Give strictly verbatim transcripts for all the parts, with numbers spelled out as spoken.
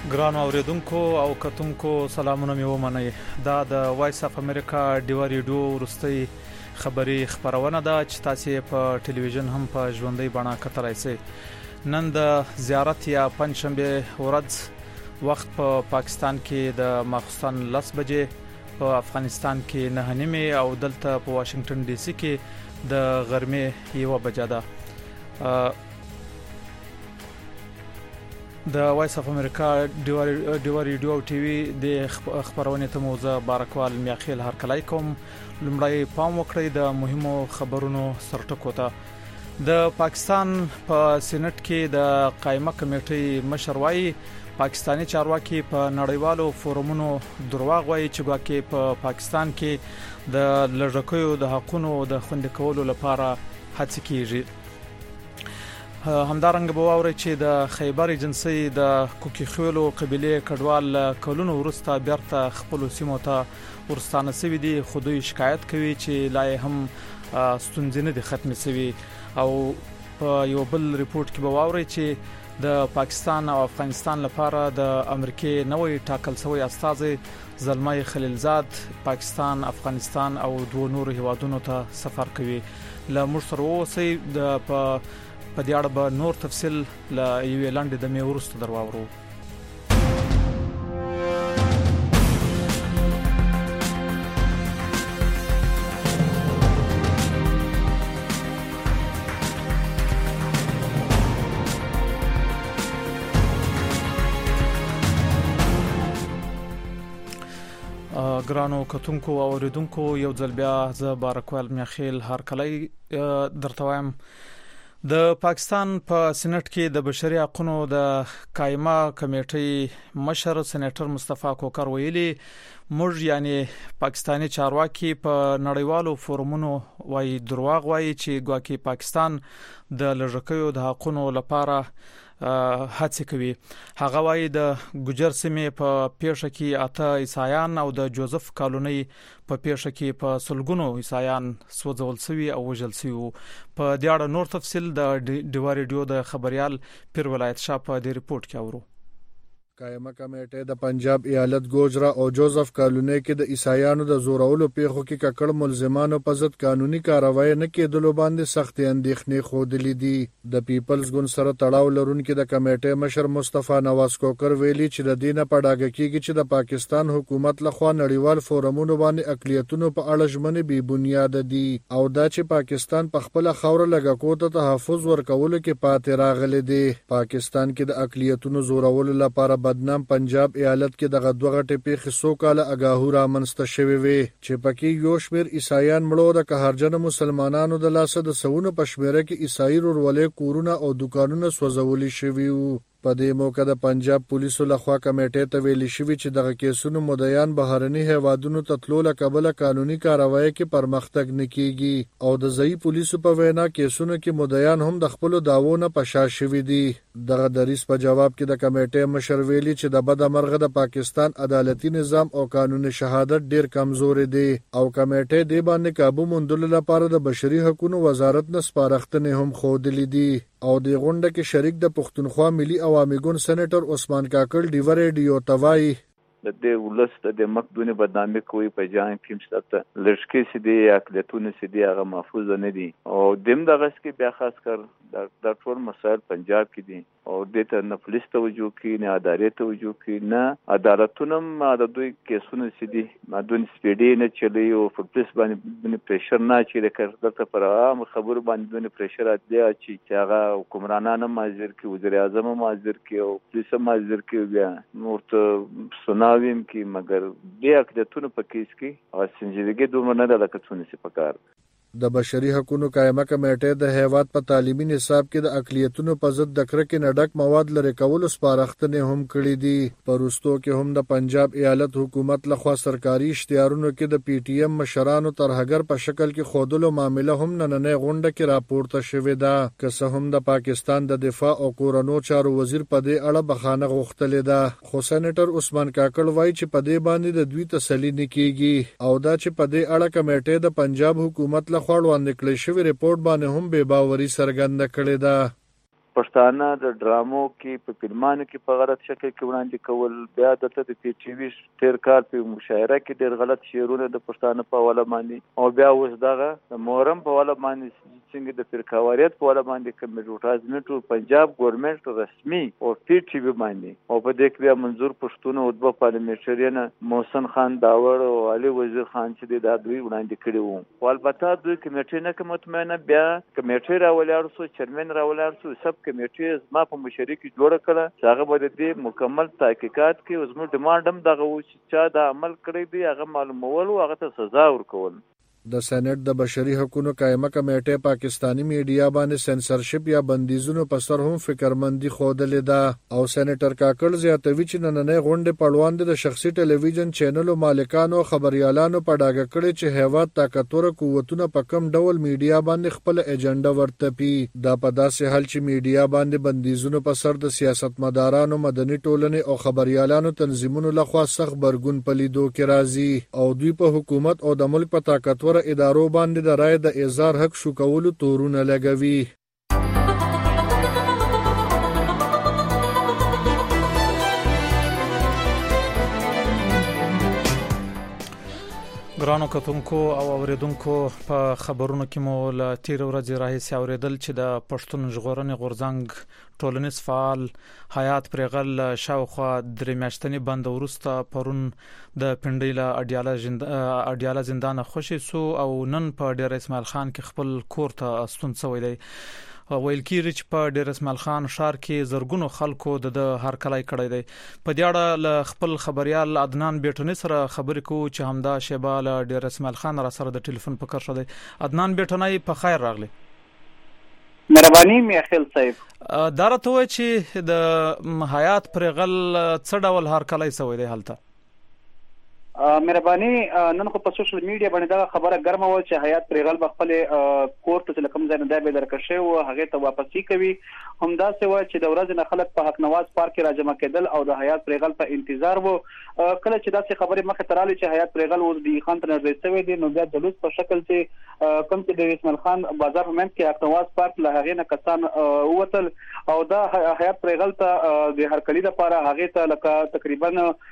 ګران اوریدونکو او کتونکو سلامونه مې ومنئ. دا د وایس اف امریکا ډیوا ریډیو ورستي خبری خبرونه ده چې تاسو په ټلویزیون هم په ژوندۍ بڼه کتلای شئ. نن د زیارت یا پنځشنبه ورځ وخت په پا پاکستان کې د ماخستن لس بجې، په افغانستان کې نه نیمه او دلته په واشنگټن ډي سي کې د غرمې یو بجې ده. د وایس اف امریکا ډیوا ریډیو او ټي وي د خبرونه ته موزه بارکوال میاخیل هر کلای کوم. لمړی پام وکړئ د مهمو خبرونو سرټکو ته. د پاکستان په سېنات کې د قائمه کمیټې مشر وايي پاکستانی چارواکي په نړیوالو فورمونو درواغ وايي چې ګواکې په پاکستان کې د لږکیو د حقوقو د خوندي کولو لپاره هڅې کیږي. همدارنګه به واوري چې د خیبر ایجنسی د کوکی خولو قبيله کډوال کلونو ورسته بیرته خپل سیمو ته ورستانه سوي دي. خودي شکایت کوي چې لای هم ستونزې نه دي ختمې سوي. او په یو بل ریپورت کې به واوري چې د پاکستان او افغانستان لپاره د امریکای نوې ټاکل شوی استازي زلمای خلیلزاد پاکستان، افغانستان او دوه نور هیوادونو ته سفر کوي. له مرسر اوسي د په په دې اړه به نور تفصیل له یو لاندې د مې ورسته درواورو. ګرانو کتونکو او اوریدونکو یو ځل بیا ز بارکوال میاخیل هر کلای درته وایم. د پاکستان په سېنات کې د بشري حقوقو د قائمه کمیټې مشر سېنیټر مصطفی کوکر ویلي موږ یعنی پاکستانی چارواکي په نړیوالو فورمونو وايي درواغ وايي چې ګواکې پاکستان د لږکیو د حقوقو لپاره هڅه کوي. هغه وايي د ګجر سیمې په پیښه کې اته عیسایان او د جوزف کالونی په پیښه کې په سلګونو عیسایان سوځول شوي او وژل شوي. په دې اړه نور تفصیل د ډیوا ریډیو د خبريال پیر ولایت شاه په دې ریپورت کې اورو. قائمه کمیټه د پنجاب ایالت ګوجرا او جوزف کالونی کې د عیسایانو د زورولو پیښو کې ککړ ملزمانو په ضد قانوني کاروایی نه کېدلو باندې سخت اندېښنې خوده دي. د پیپلز ګوند سره تړاو لرونکي د کمیټې مشر مصطفی نواز کوکر ویلي چې د دینه په ډاګه کېږي چې د پاکستان حکومت لخوا نړیوال فورمونو باندې اقلیتونو په اړه ژمنې بې بنیاد دي او دا چې پاکستان په خپل خوره لګاکو ته تحفظ ورکولو کې پاتې راغلي دي. پاکستان کې د اقلیتونو زورولو لپاره بدنام پنجاب ایالت کې دغه دوه غټې پیښې څو کاله اګاهو رامنځته شوې وې چې پکې یو شمېر عیسایان مړو د قهرجن مسلمانانو د لاسه د سونو په شمېره کې عیسائی ورولې کورونه او دکانونه سوځولي شوي وو. په دې موقع د پنجاب پولیسو لخوا کمیټې ته ویلي شوی چې دغه کیسونو مدعیان بهرني هیوادونو ته تلو له کبله قانوني کاروایی کې پرمختګ نه کیږي او د ځای پولیسو په وینا کیسونو کې مدعیان هم د خپل داوو نه پشا شوي دي. دغه دریس په جواب کې د کمیټې مشر ویلي چې د بد مرغه د پاکستان عدالتي نظام او قانوني شهادت ډیر کمزوري دي او کمیټې دې باندې کابو موندلو لپاره د بشري حقوقو وزارت نه سپارښتنې هم خوده دي. او د غونډه کې شریک د پښتونخوا ملي عوامي ګوند سېنیټر عثمان کاکل ډیوا ریډیو توای د دې ولست د مقدونی بدنامي کوي په جان کې مستته لږکي سي دي اقلیتونه سي دي هغه محفوظ نه دي او دیم دغه کې بیا خاص کر د ټول مسایل پنجاب کې دي او د ته نه پولیس توجه کوي نه عدالت توجه کوي نه عدالتونه ما د دوی کیسونه سي دي ما دوی سپیډي نه چلی او په پولیس باندې پریشر نه چي لکه پر عام خبر باندې دوی پریشر اتلی چې هغه حکمرانانه مازیر کې وزیر اعظم مازیر کې او پولیس مازیر کې بیا نورته سناویم کې مګر بیا اقلیتونه په کیس کې او سنجیدګي دومره نه ده لکه څونه سي پکار. د بشري حقوقو قائمه کمیټې د هیواد په تعلیمي نصاب کې د اقلیتونو په ضد د کرکې نه ډک مواد لري کولو سپارښتنې هم کړې دي. په وروستو کې هم د پنجاب ایالت حکومت لخوا سرکاري اشتهارونو کې د پی ټی ایم مشرانو ترهګر په شکل کې خودلو معاملې هم نننې غونډه کې راپورته شوې ده. که څه هم د پاکستان د دفاع او کورونو چارو وزیر په دې اړه بخانه غوښتلې ده خو سېنیټر عثمان کاکل وایي چې په دې باندې د دوی تسلی نه کیږي او دا چې په دې اړه کمیټې د پنجاب حکومت لخوا وړاندې کړی شوی ریپورت باندې هم بے باوري څرګنده کړې ده. پښتانه د ډرامو کې په فلمانو کې په غلط شکل کې وړاندې کول، بیا دلته د پی ټي وي تیر کال په مشاعره کې ډېر غلط شعرونه د پښتانه په حواله باندې، او بیا اوس دغه د محرم په حواله باندې څنګه د فرقاواریت په حواله باندې کوم ایډورټایزمنټ پنجاب ګورنمنت رسمي او پی ټي وي باندې، او په دې کې بیا منظور پښتون او دوه پارلیمنټریان محسن خان داور او علي وزیر خان چې د دوی وړاندې کړي وو، او البته دوی کمیټې نه کوم مطمئنه بیا کمیټې راولار سو چیرمن راولار سو سب کمیټې زما په مشري کې جوړ کړه، هغه به د مکمل تحقیقات کې زموږ ډیمانډ هم دغه و چې چا دا عمل کړی دی هغه معلومول او هغه ته سزا ورکول. د سېنات د بشري حقوقو قائمه کمیټه پاکستانی میډیا باندې سنسرشپ یا بندیزونو په سر هم فکرمندي خوده ده، او سېنیټر کاکړ زیاتوي چې نننې غونډې پړوان د شخصي ټلویزیون چینلو مالکانو خبريالانو په ډاګه کړي چې هیواد طاقتور قوتونه په کم ډول میډیا باندې خپل ایجنډا ورتپي. دا په داسې حال چې میډیا باندې بندیزونو په سر د سیاستمدارانو، مدني ټولنې او خبريالانو تنظیمونو لخوا سخت برګون پلیدو کې راځي، او دوی په حکومت او د ملک په طاقتور ادارو باندې د رائے د اظهار حق شو کولو تورونه لګوي. ګرانو کتونکو او اوریدونکو، په خبرونو کې مو له تیر ورځې راهیسې اوریدل چې د پښتون ژغورنې غورځنګ ټولنیز فعال حیات پرغل شاوخوا درې میاشتنی بند ورسته پرون د پنډۍ له اډیاله زندان خوشي سو، او نن په ډیر اسماعیل خان کې خپل کور ته ستون شوی دی. ویل کیږي چې په ډیر اسماعیل خان ښار کې زرګونو خلکو د هرکلای کړی دی. په دې اړه له خپل خبريال عدنان بیٹنی سره خبرې کوو چې همدا شیبه له ډیر اسماعیل خان را سره د ټلیفون په کار شوی. عدنان بیٹنی په خیر راغلی. مهرباني میخیل صاحب، دا راته وایي چې د حیات پرغل څه ډول هرکلای شوی دی هلته؟ مهرباني نن خو په سوشل میډیا باندې دا خبره ګرمه و چې حیات پرغل بخپل کور ته کوم ځای نه دی به درکشه او هغه ته واپسی کوي. همدا څه و چې د ورځې نه خلک په حق نواز پارک کې راجمع کېدل او د حیات پرغل په انتظار وو. کله چې داسې خبرې مخه تراله چې حیات پرغل اوس د خان ته نږدې شوی دی، نو بیا د لوس په شکل چې کوم چې د اسماعیل خان بازار په منځ کې حق نواز پارک له هغه نه کسان ووتل، او دا حیات پرغل ته د هرکلي لپاره هغه ته لکه تقریبا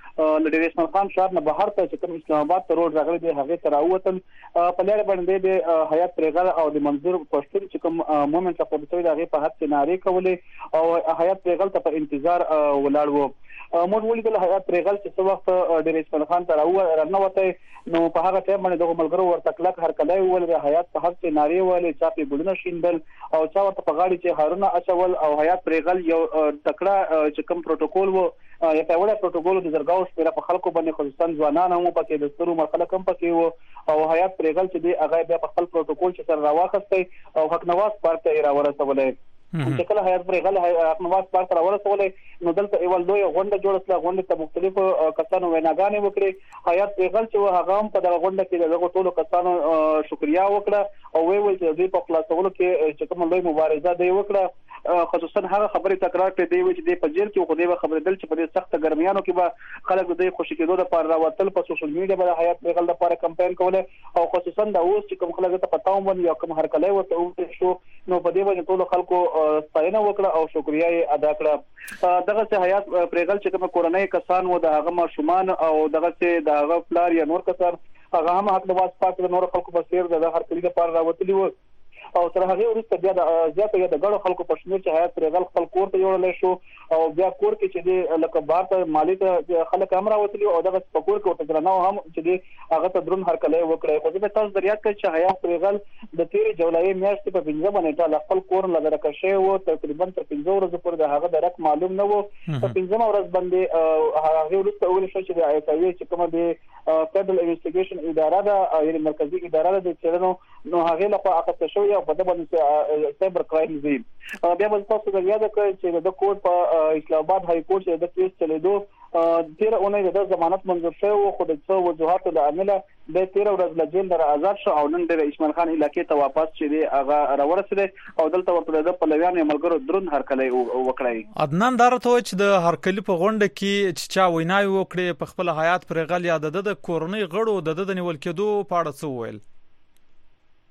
د اسماعیل خان ښار نه بهر ته چې کوم اسلام آباد ته روډ راغلی دی هغه ته راووتل. په لاره باندې د حیات پرغل او د منظور پښتون چې کوم مومنت په پورته د هغه په حق نارې کولې او حیات پرغل ته په انتظار ولاړ وو. موږ ولیدل حیات پرغل چې څو وخت د اسماعیل خان ته راووته، نو په هغه ټیم باندې دغه ملګرو ورته کلک هرکلی وویل، د حیات په حق نارې وویلې، چا پې ګلونه شیندل او چا ورته په غاړې چې هارونه اچول، او حیات پرغل یو تکړه چې کوم پروتوکول وو یا پیاوړی پروتوکول د زرګاو شمېره په خلکو باندې خصوصا ځوانان هم پکې د سترو مرخلک هم پکې وو، او حیات پرغل چې دی هغه بیا په خپل پروتوکول چې سره راواخستی او حق نواز پارک ته یې راورسولی. چې کله حیات پرغل حق نواز پارک ته راورسولی، نو دلته یوه لویه غونډه جوړه شوه. غونډې ته مختلفو کسانو ویناګانې وکړې. حیات پرغل چې هغه هم په دغه غونډه کې د دغو ټولو کسانو شکریا وکړه او ویې ویل چې دوی په خلاصولو کې چې کومه لوی مبارزه دی وکړه. خصوصا هغه خبرې تکرار کړې دی چې د په جیل کې خو دی خبرېدل چې په دې سخت ګرمیانو کې به خلک د خوشي کېدو لپاره راوتل، په سوشل میډیا باندې حیات پرغل لپاره کمپاین کوله، او خصوصا د اوس چې کوم خلک ته پتاو باندې یو کوم هرکلی ورته وشو، نو په دې باندې ټول خلکو ستاینه وکړه او شکریا یې ادا کړه. دغه چې حیات پرغل چې کوم کورنۍ کسان و د هغه ماشومان او دغه چې د هغه پلار یا نور کسان هغه هم حق نواز پارک د نور خلکو په څیر د هرکلي لپاره راوتلي وو، او تر هغه وروسته بیا د زیاته یا د ګڼو خلکو په شمېر چې حیات پرغل خپل کور ته یوړلی شو، او بیا کور کې چې دی لکه بار ته مالي ته خلک هم راوتلي او دغه په کور کې ورته درناو هم چې دی هغه ته دروند هرکلی وکړی. خو زه به تاسو در یاد کړم چې حیات پرغل د تېرې جولایي میاشتې په پنځمه نیټه له خپل کور نه لرې شوی و، تقریبا تر پنځه ورځو پورې د هغه درک معلوم نه و. په پنځمه ورځ باندې هغې وروسته وویل شو چې د آی اس آی چې کومه د فیډرل انویسټیګیشن اداره ده، یعنې مرکزي اداره ده د څېړنو، نو هغې لخوا اخیسته شوې او په ده باندې سایبر کرایم دی. بیا به تاسو ته یاد کړئ چې د کورټ په اسلام آباد های کورټ چې د کیس چلیدو تیره اونۍ د ضمانت منظور شوی و، خو د څو وجوهاتو له امله د تیره ورځ له جیل نه آزاد شو او نن د اسماعیل خان علاقې ته واپس چې دی هغه راورسېدی او دلته ورته د پلویانو یا ملګرو دروند هرکلی وکړی. عدنان دا راته وایي چې د هرکلي په غونډه کې چې چا ویناوې وکړې په خپله حیات پرغل یا د ده د کورنۍ غړو د ده د نیول کېدو په اړه څه وویل؟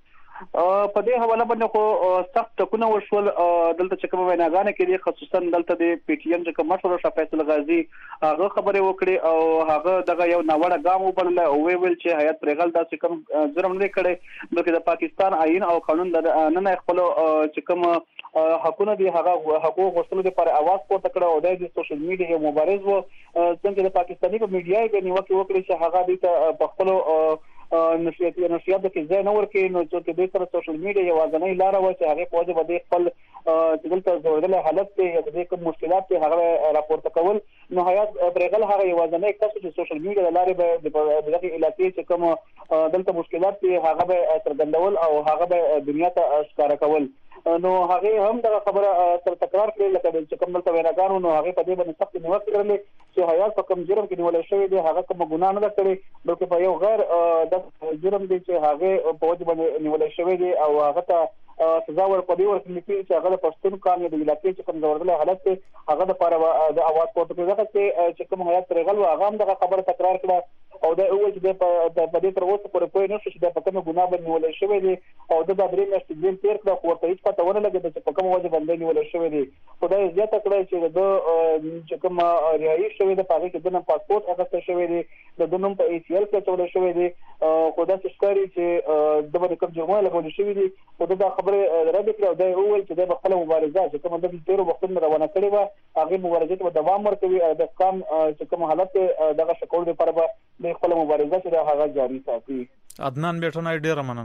په دې حواله باندې خو سخت ټکونه وشول دلته چې کوم ویناګانې کې دي خصوصا دلته د پی ټی ایم چې کوم مشر شاه فیصل غازی هغه خبرې وکړي او هغه دغه یو ناوړه ګام وبلل او ویل چې هیات پرېغل داسې کوم جرم نه کړي بلکې د پاکستان آئین او قانون د نن خپل چې کوم حقونه دي هغه حقوق غوښتلو لپاره आवाज پورته کړ او د سوشل میډیا یو مبارز وو څنګه د پاکستاني په میډیا کې نیوکه وکړي چې هغه د په خپل نشریات نشریات کې ځای نه ورکړي نو چې د سره سوشل میډیا یو ځانګړی لار و چې هغه په وجه باندې خپل چې دلته زوړدل حالت ته د کوم مشکلات ته هغه راپورته کول نو هیات پرېغل هغه یو ځانګړی کس چې سوشل میډیا لارې به د دغه علاقې چې کوم دلته مشکلات ته هغه به ترګندول او هغه به دنیا ته ښکارا کول نو هغه هم دا خبره تر تکرار کړل لکه چې کوم دلته ویناګانو نو هغه په دې باندې سخت نیوکه کړلې چې هیات په کوم جرم کې نیول شوی دی هغه کوم ګناه نه کړی بلکې په یو غیر د جرم دی چې هغه په وجه باندې نیول شوی دی او هغه ته سزا ورکړي ورکړي چې هغه د پښتون قانون د علاقې چې کوم زوړدل حالت ته هغه د لپاره د आवाज پورته کړي چې کوم هیات پرېغل هغه هم دا خبره تکرار کړه او دا اول چې د په دې تر اوسه پورې پوه نه شو چې د په کومه ګناه باندې نیول شوی دی او د درې میاشتې جیل تیر کړ خو ورته هیڅ پته ونه لګېده چې په کومه وجه باندې نیول شوی دی خدای زیاته کړی چې د چې کوم رهایی شوی دی په هغه کې د نن پاسپورت اخیستل شوی دی د نوم په ای سی ال کې چول شوی دی خو دا ښکاري چې د باندې کوم جرمونه لګول شوی دی خو دا خبره رد کړه او دا اول چې د خپل مبارزه چې کوم د تیرو وختونو روانه کړې و هغه مبارزه ته دوام ورکوي د کم چې کوم حالت دغه شکول لپاره د خپل مبارزه چې هغه جاری ساتي. عدنان بیٹونه ډیره مننه.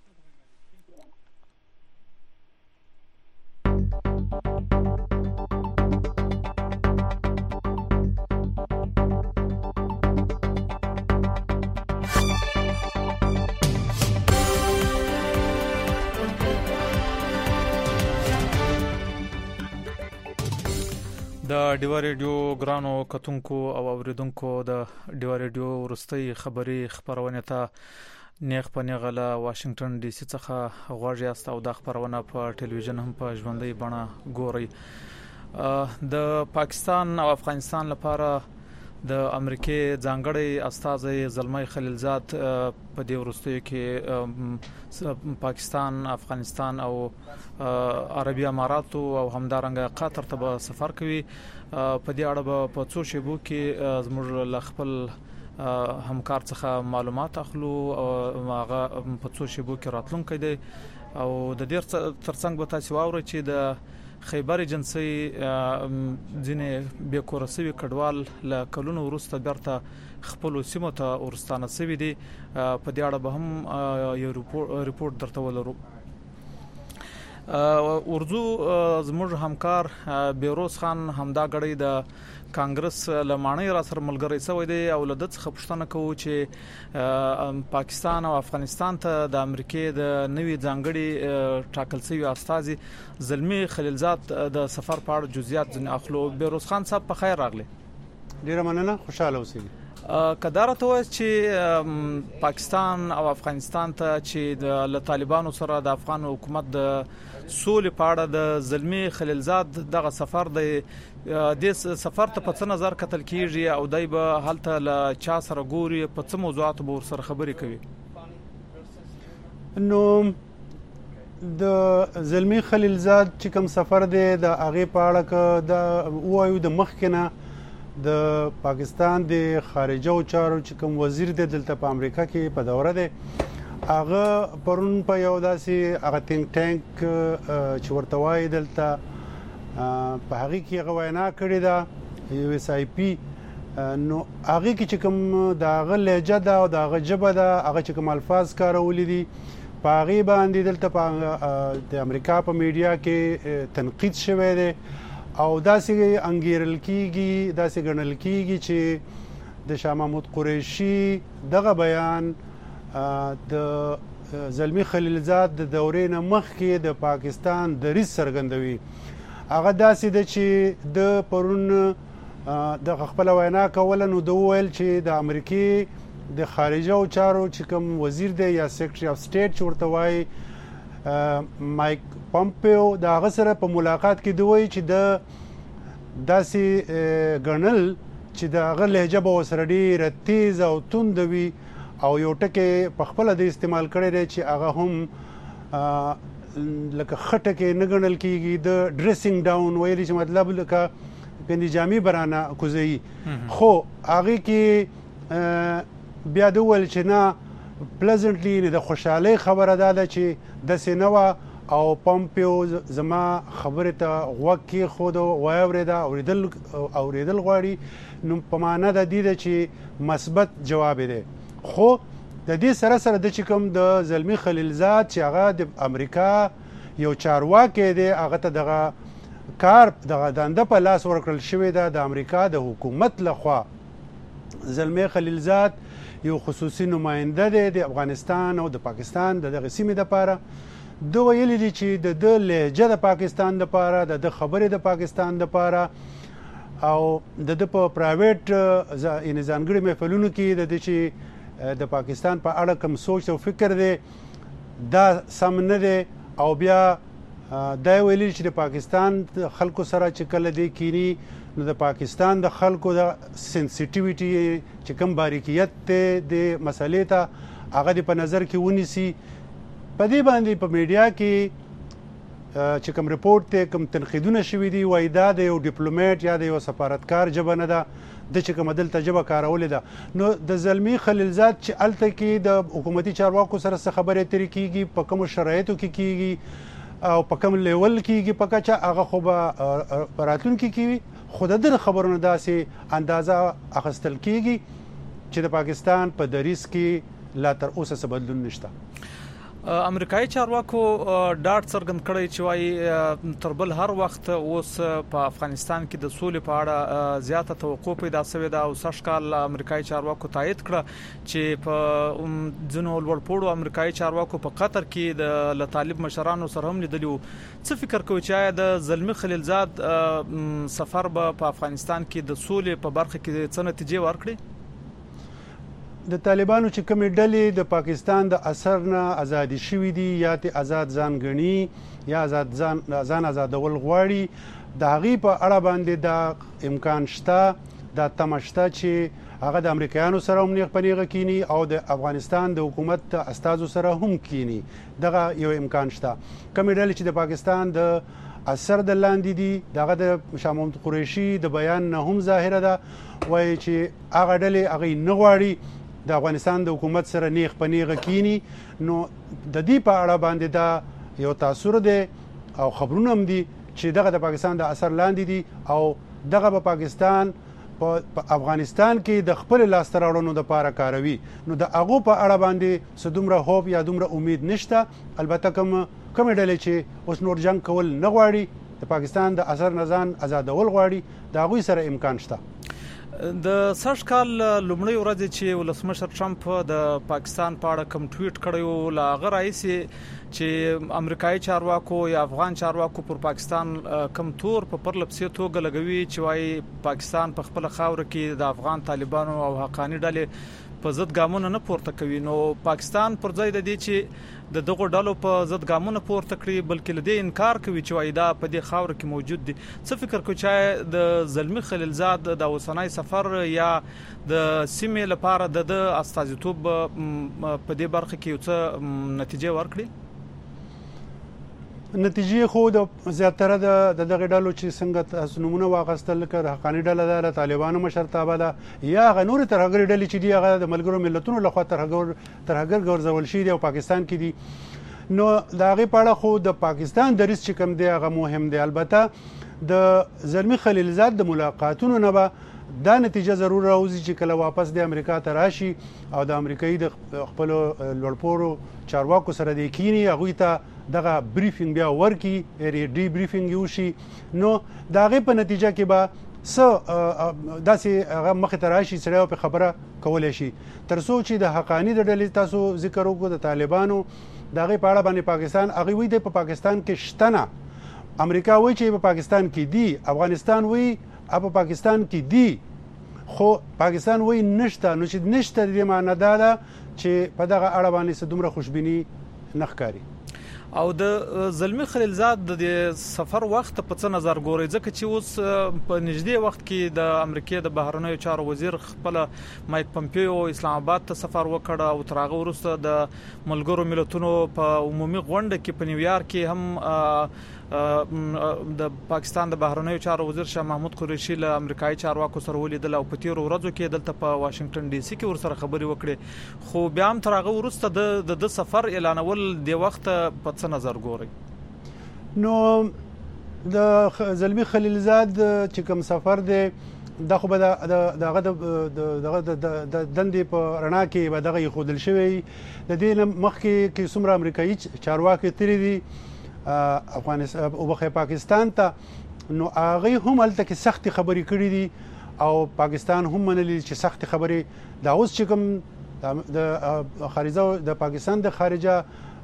د ډیوا ریډیو ګرانو کتونکو او اوریدونکو د ډیوا ریډیو ورستۍ خبري خبرونه ته نیغ په نیغه له واشنگټن ډي سي څخه غواړي است او د خبرونه په ټلویزیون هم په ژوندۍ بڼه ګوري. د پاکستان او افغانستان لپاره د امریکای ځانګړی استازي زلمي خلیلزاد په دې ورستیو کې پاکستان، افغانستان او عربي امارات او همدارنګه قطر ته سفر کوي. په دې اړه به په څو شیبو کې زموږ ل خپل همکار څخه معلومات اخلو او هغه په څو شیبو کې راتلونکي دی او د دې ترڅنګ به تاسو واورئ چې د خیبر ایجنسی ځینې به کورسوي کډوال ل کلونو وروسته برته خپل سیمه ته ورستانه سوي دي. په دې اړه به هم یو ریپورت درته ولرو. اردو زموږ همکار بیروز خان همدا غړي د کانګرس لمانه را سره ملګری شوی دی او له دڅ خپشتنه کوي چې پاکستان او افغانستان ته د امریکای د نوي ځانګړي ټاکل شوی استازي زلمی خلیلزاد د سفر په اړه جزئیات ځنه اخلو. بیروز خان صاحب په خیر راغلی. ډیره مننه، خوشاله اوسئ. کدارت وایي چې پاکستان او افغانستان ته چې د طالبانو سره د افغان حکومت د سولې په اړه د زلمی خلیلزاد دغه سفر د د سفر ته په څه نظر کتل کیږي او دای به هلته ل چا سره ګوري په څه موضوعات به ور سره خبرې کوي. نو د زلمی خلیلزاد چې کوم سفر دی د هغه په اړه ک د وایو د مخکنه د پاکستان د خارجه چارو چې کوم وزیر دی دلته په امریکا کې په دوره دی هغه پرون په یو داسې هغه تینک ټانک چې ورته وایي دلته په هغه کې هغه وینا کړې ده یو اس آی پی. نو هغه کې چې کوم د هغه لهجه ده او د هغه ژبه ده هغه چې کوم الفاظ کارولي دي په هغه باندې دلته په د امریکا په میډیا کې تنقید شوی دی او داسې انګیرل کیږي داسې ګڼل کیږي چې د شاه محمود قریشي دغه بیان د زلمی خلیلزاد د دورې نه مخکې د پاکستان دریځ څرګندوي. هغه داسې ده چې د پرون د خپل وینا کوله نو د ویل چې د امریکای د خارجه چارو چې کوم وزیر دی یا سیکریټری اف سټیټ چې ورته وایي مایک پمپیو د هغه سره په ملاقات کې دوی چې د داسې ګڼل چې د هغه لهجه به وسره ډېره تیز او توند وي او یو ټکی په خپله د استعمال کړی دی چې هغه هم لکه خټه کې نه ګڼل کېږي، د ډریسینګ ډاون ویلي چې مطلب لکه کني جامې برانه کوزوي. خو هغې کې بیا د وویل چې نه پلزنټلی نه د خوشحالۍ خبره دا ده چې داسې نه وه او پمپیو زما خبرې ته غوږ کېښود، ویې اورېده، اورېدل اورېدل غواړي. نو په معنا د دې ده چې مثبت جواب دی. خو د دې سره سره د چې کوم د زلمي خلیلزاد چې هغه د امریکا یو چارواکی دی، هغه ته دغه کار دغه دنده په لاس ورکړل شوې ده د امریکا د حکومت لخوا. زلمی خلیلزاد یو خصوصي نماینده دی د افغانستان او د پاکستان د دغه سیمې دپاره. ده ویلي دي چې د ده لهجه د پاکستان دپاره، د ده خبرې د پاکستان دپاره او د ده په پرایویټ یعنې ځانګړي محفلونو کې د ده چې د پاکستان په اړه کوم سوچ او فکر دی دا سم نه دی. او بیا دا ویلي چې د پاکستان خلکو سره چې کله دی کینی نو د پاکستان د خلکو د سنسیټیویټي چې کوم باریکیت دی د مسلې ته هغه د په نظر کې ونیسي. په دې باندې په میډیا کې چې کوم رپورټ دی کوم تنقیدونه شوي دي وایي دا د یو ډیپلومیټ یا د یو سفارتکار ژبه نه ده، د چې کومه دلته ژبه کارولې ده. نو د زلمي خلیلزاد چې هلته کې د حکومتي چارواکو سره څه خبرې اترې کېږي، په کومو شرایطو کې کېږي او په کوم لیول کېږي په کچه، هغه خو به په راتلونکي کې وي. خو د ده خبرونه داسې اندازه اخیستل کېږي چې د پاکستان په دریځ کې لا تر اوسه څه بدلون نشته. امریکایي چارواکو ډاډ څرګند کړی چې وایي تر بل هر وخت اوس په افغانستان کې د سولې په اړه زیاته توقع پیدا شوې ده او سږ کال امریکایي چارواکو تایید کړه چې په ځینو لوړپوړو امریکایي چارواکو په قطر کې د له طالب مشرانو سره هم لیدلي وو. څه فکر کوي چې آیا د زلمي خلیلزاد سفر به په افغانستان کې د سولې په برخه کې څه نتیجې ورکړي؟ د طالبانو چې کومې ډلې د پاکستان د اثر نه ازادي شوي دي یا ته آزاد ځان ګڼي یا آزاد ځان ځان آزادول غواړي، د هغې په اړه باندې دا امکان شته، دا تمه شته چې هغه د امریکایانو سره هم نیغ په نیغه کینی او د افغانستان د حکومت د استازو سره هم کینی. دغه یو امکان شته. کومې ډلې چې د پاکستان د اثر د لاندې دي دغه د شاه محمود قریشي د بیان نه هم ظاهره ده، وایي چې هغه ډلې هغې نه غواړي د افغانستان د حکومت سره نیغ په نیغه کینی. نو د دې په اړه باندې دا یو تاثر دی او خبرونه هم دي چې دغه د پاکستان د اثر لاندې دي او دغه په پاکستان په افغانستان کې د خپل لاسته راوړنو لپاره کاروي. نو د هغو په اړه باندې څه دومره هوپ یا دومره امید نشته. البته کوم کومې ډلې چې اوس نور جنګ کول نه غواړي، د پاکستان د اثر نه ځان آزادول غواړي، د هغوی سره امکان شته. د سږ کال لومړۍ ورځ چې ولسمشر ټرمپ د پاکستان په اړه کوم ټویټ کړی و، له هغه راهیسې چې امریکایي چارواکو یا افغان چارواکو پر پاکستان کم تور په پرله پسې توګه لګوي چې وایي پاکستان په خپله خاوره کې د افغان طالبانو او حقاني ډلې په ضد ګامونه نه پورته کوي. نو پاکستان پر ځای د دې چې د دغو ډلو په ضد ګامونه پورته کړي بلکې له دې انکار کوي چې وایي دا په دې خاوره کې موجود دي. څه فکر کوي چې د زلمي خلیلزاد د اوسنی سفر یا د سیمې لپاره د استازیتوب په دې برخه کې یو څه نتیجه ورکړي؟ نتیجې خو د زیاتره د دغه ډلو چې څنګه تاسو نمونه واخیستل لکه د حقاني ډله ده، د طالبانو مشرتابه ده یا هغه نورې ترهګرې ډلې چې دي هغه د ملګرو ملتونو لخوا ترهګر ګرځول شوي دي او پاکستان کې دي. نو د هغې په اړه خو د پاکستان دریځ چې کوم دی هغه مهم دی. البته د زلمي خلیلزاد د ملاقاتونو نه به دا نتیجه ضرور راوځي چې کله واپس د امریکا ته راشي او د امریکایي د خپلو لوړپوړو چارواکو سره د کینی هغوی ته دغه بریفینګ بیا ورکي ری بریفینګ وشي. نو د هغې په نتیجه کې به څه داسې هغه مخې ته راشي سړی په خبره کولی شي. تر څو چې د حقاني د ډلې تاسو ذکر وکړو د طالبانو د هغې په اړه باندې پاکستان هغوی وایي دی په پاکستان کې شته نه. امریکا وایي چې په پاکستان کې دي، افغانستان وایي په پاکستان کې دي، خو پاکستان وایي نشته. نو چې نشته د دې معنی دا ده چې په دغه اړه باندې څه دومره خوشبیني نه ښکاري. او د زلمی خلیلزاد د سفر وخت په څه نظر ګوري ځکه چې اوس په نږدې وخت کې د امریکا د بهرنیو چارو وزیر خپل مایک پمپیو اسلام آباد ته سفر وکړ او تر هغه وروسته د ملګرو ملتونو په عمومي غونډه کې په نیویارک کې هم د پاکستان د بهرنیو چارو وزیر شاه محمود قریشي له امریکایي چارواکو سره ولیدل او په تیرو ورځو کې دلته په واشنگټن ډي سي کې ورسره خبرې وکړې خو بیا هم تر هغه وروسته د د سفر اعلانول د وخت په څه نظر ګوري؟ نو د زلمی خلیلزاد چې کوم سفر دی دا خو به دغه دغه د دندې په رڼا کې به دغه خودل شوی د دې مخکې کې څومره امریکایي چارواکي تری دي افغانستان او بخې پاکستان ته نو هغه هم الته کې سخت خبرې کړې دي او پاکستان هم منلي چې سخت خبرې دا اوس چې کوم د خارجه د پاکستان د خارجه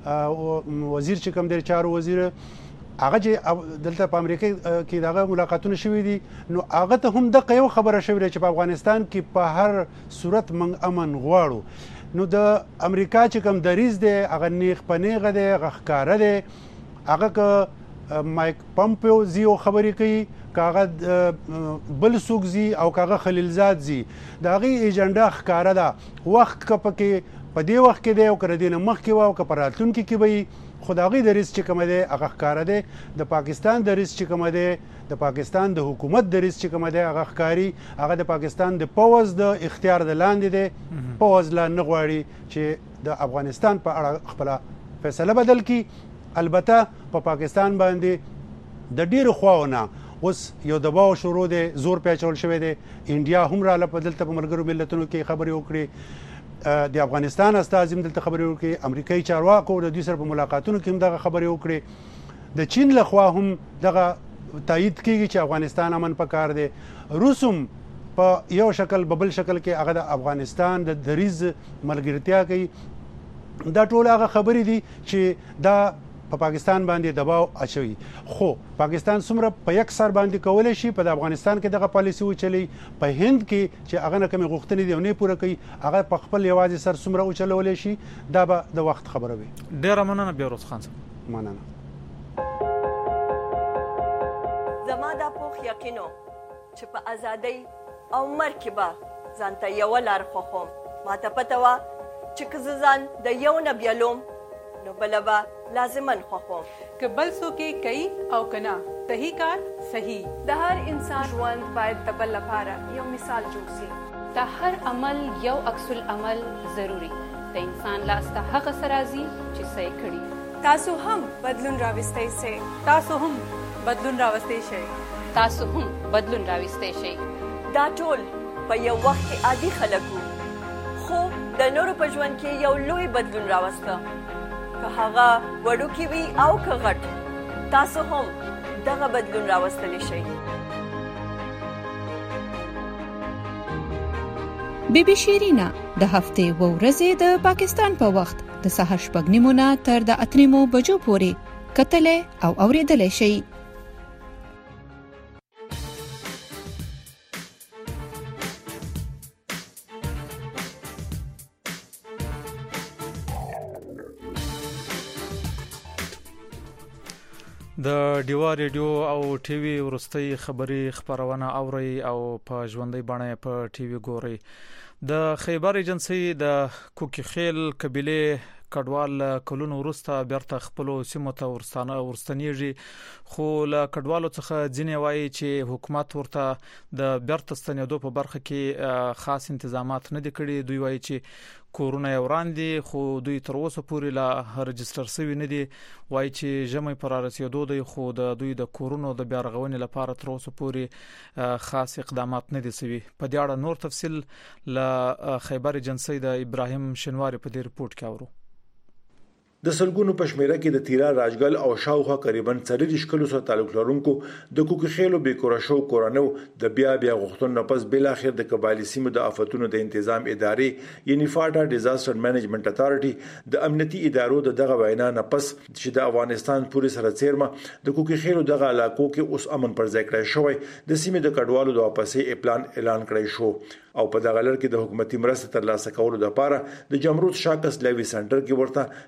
وزیر چې کوم د چارو وزیر هغه چې دلته په امریکا کې دغه ملاقاتونه شوې دي نو هغه ته هم د یو خبره شوې چې په افغانستان کې په هر صورت من امن غواړو نو د امریکا چې کوم دریز دی هغه نیغ پنیغه دی غخکاره دی هغه که مایک پمپیو زی او خبرې کوي کاغه بل سوق زی او کاغه خلیلزاد زی دا غي ایجنډا ښکارا ده وخت ک پکې په دې وخت کې دی او کړه دینه مخ کې واو ک پراتون کې کې وي خدایي د ریس چې کوم دی هغه ښکارا ده د پاکستان د ریس چې کوم دی د پاکستان د حکومت د ریس چې کوم دی هغه ښکاری هغه د پاکستان د پوز د اختیار د لاندې دی پوز لا نه غواړي چې د افغانستان په اړه خپل فیصله بدل کی البته په پاکستان باندې د ډیرو خواونه اوس یو دباو شروع دی زور پیچول شوی دی انډیا هم را لپاره دلته په ملګرو ملتونو کې خبرې وکړي د افغانستان استازیم دلته خبرې وکړي امریکایي چارواکو د دوی سره په ملاقاتونو کې هم دغه خبرې وکړي د چین لخوا هم دغه تایید کیږي چې افغانستان امن پکار دی روسم په یو شکل ببل شکل کې هغه د افغانستان د دریز ملګرتیا کوي دا ټول هغه خبرې دي چې دا په پا پاکستان باندې دباو اچوي خو پاکستان څومره په یک سر باندې کولای شي په افغانستان کې دغه پالیسی وچلي په هند کې چې هغه نه کوم غوښتنې دی نه پوره کوي هغه په خپل یوازې سر څومره وچلول شي دا به د وخت خبره وي. ډیر مننه بیروز خان صاحب. مننه. زما دا پوخ یقینو چې په ازادۍ او مرګ به ځانته یو لار خوخم ما ته پته وا چې که ځان د یو نه بیلوم نو بلبا لازمن خوخوم که بل څوک کوي او کنا صحیح کار صحیح د هر انسان ژوند باید د بل لپاره یو مثال جوړ شي د هر عمل یو عکس العمل ضروری د انسان لاس ته هغه سرازي چې صحیح کړي تاسو هم بدلون راوستئ سي تاسو هم بدلون راوستئ شئ تاسو هم بدلون راوستئ شئ دا ټول په یو وخت کې عادي خلکو خو د نورو په ژوند کې یو لوی بدلون راوسته که هغه وړوکی وي او که غټ تاسو هم دغه بدلون راوستلی شئ. بی بی شیرینا د هفتې و ورځې د پاکستان په وخت د سهار شپږ نیمو نه تر د اته نیمو بجو پورې کتلې او اورېدلې شئ. د ډیوا ریډیو او ټي وي ورستۍ خبري خبرونه اوري او په ژوندۍ باندې په ټي وي ګوري. د خیبر ایجنسی د کوکی خیل قبيله کډوال کلون ورسته بیرته خپل سیمه ته ورستانه ورستنیږي خو له کډوالو څخه ځینې وایي چې حکومت ورته د بیرته ستنېدو په برخه کې خاص تنظیمات نه دي کړی. دوی وایي چې کورونه وړاندې خو دوی تر اوسه پورې لا رجستر شوی نه دي. وایي چې جمعي پر رسیدو دی خو د دوی د کورونو د بیا رغونې لپاره تر اوسه پورې خاص اقدامات نه دي شوي. په دې اړه نور تفصیل ل خیبر ایجنسی د ابراهیم شنواری په دې رپورت کې اورو. د سلګونو پښمیره کې د تیرا راجګل او شاوخوا تقریبا څلور شکلو سره تعلق لرونکو د کوکی خیلو به کورشو کورانو د بیا بیا غوښتنو پس بل اخر د قبایلی سیمو د آفتونو د تنظیم ادارې یعنی فاټا ډیزاستر منیجمنت اتارټي د امنیتي ادارو دغه وینا نه پس چې د افغانستان پولیس سره چیرمه د کوکی خیلو دغه علاقو کې اوس امن پر ځای کړی شوی د سیمې د کډوالو د واپسې پلان اعلان کړی شو او په دغه لړ کې د حکومتي مرسته ترلاسه کولو لپاره د جمرود شاکس لیوی سنټر کې ورته یو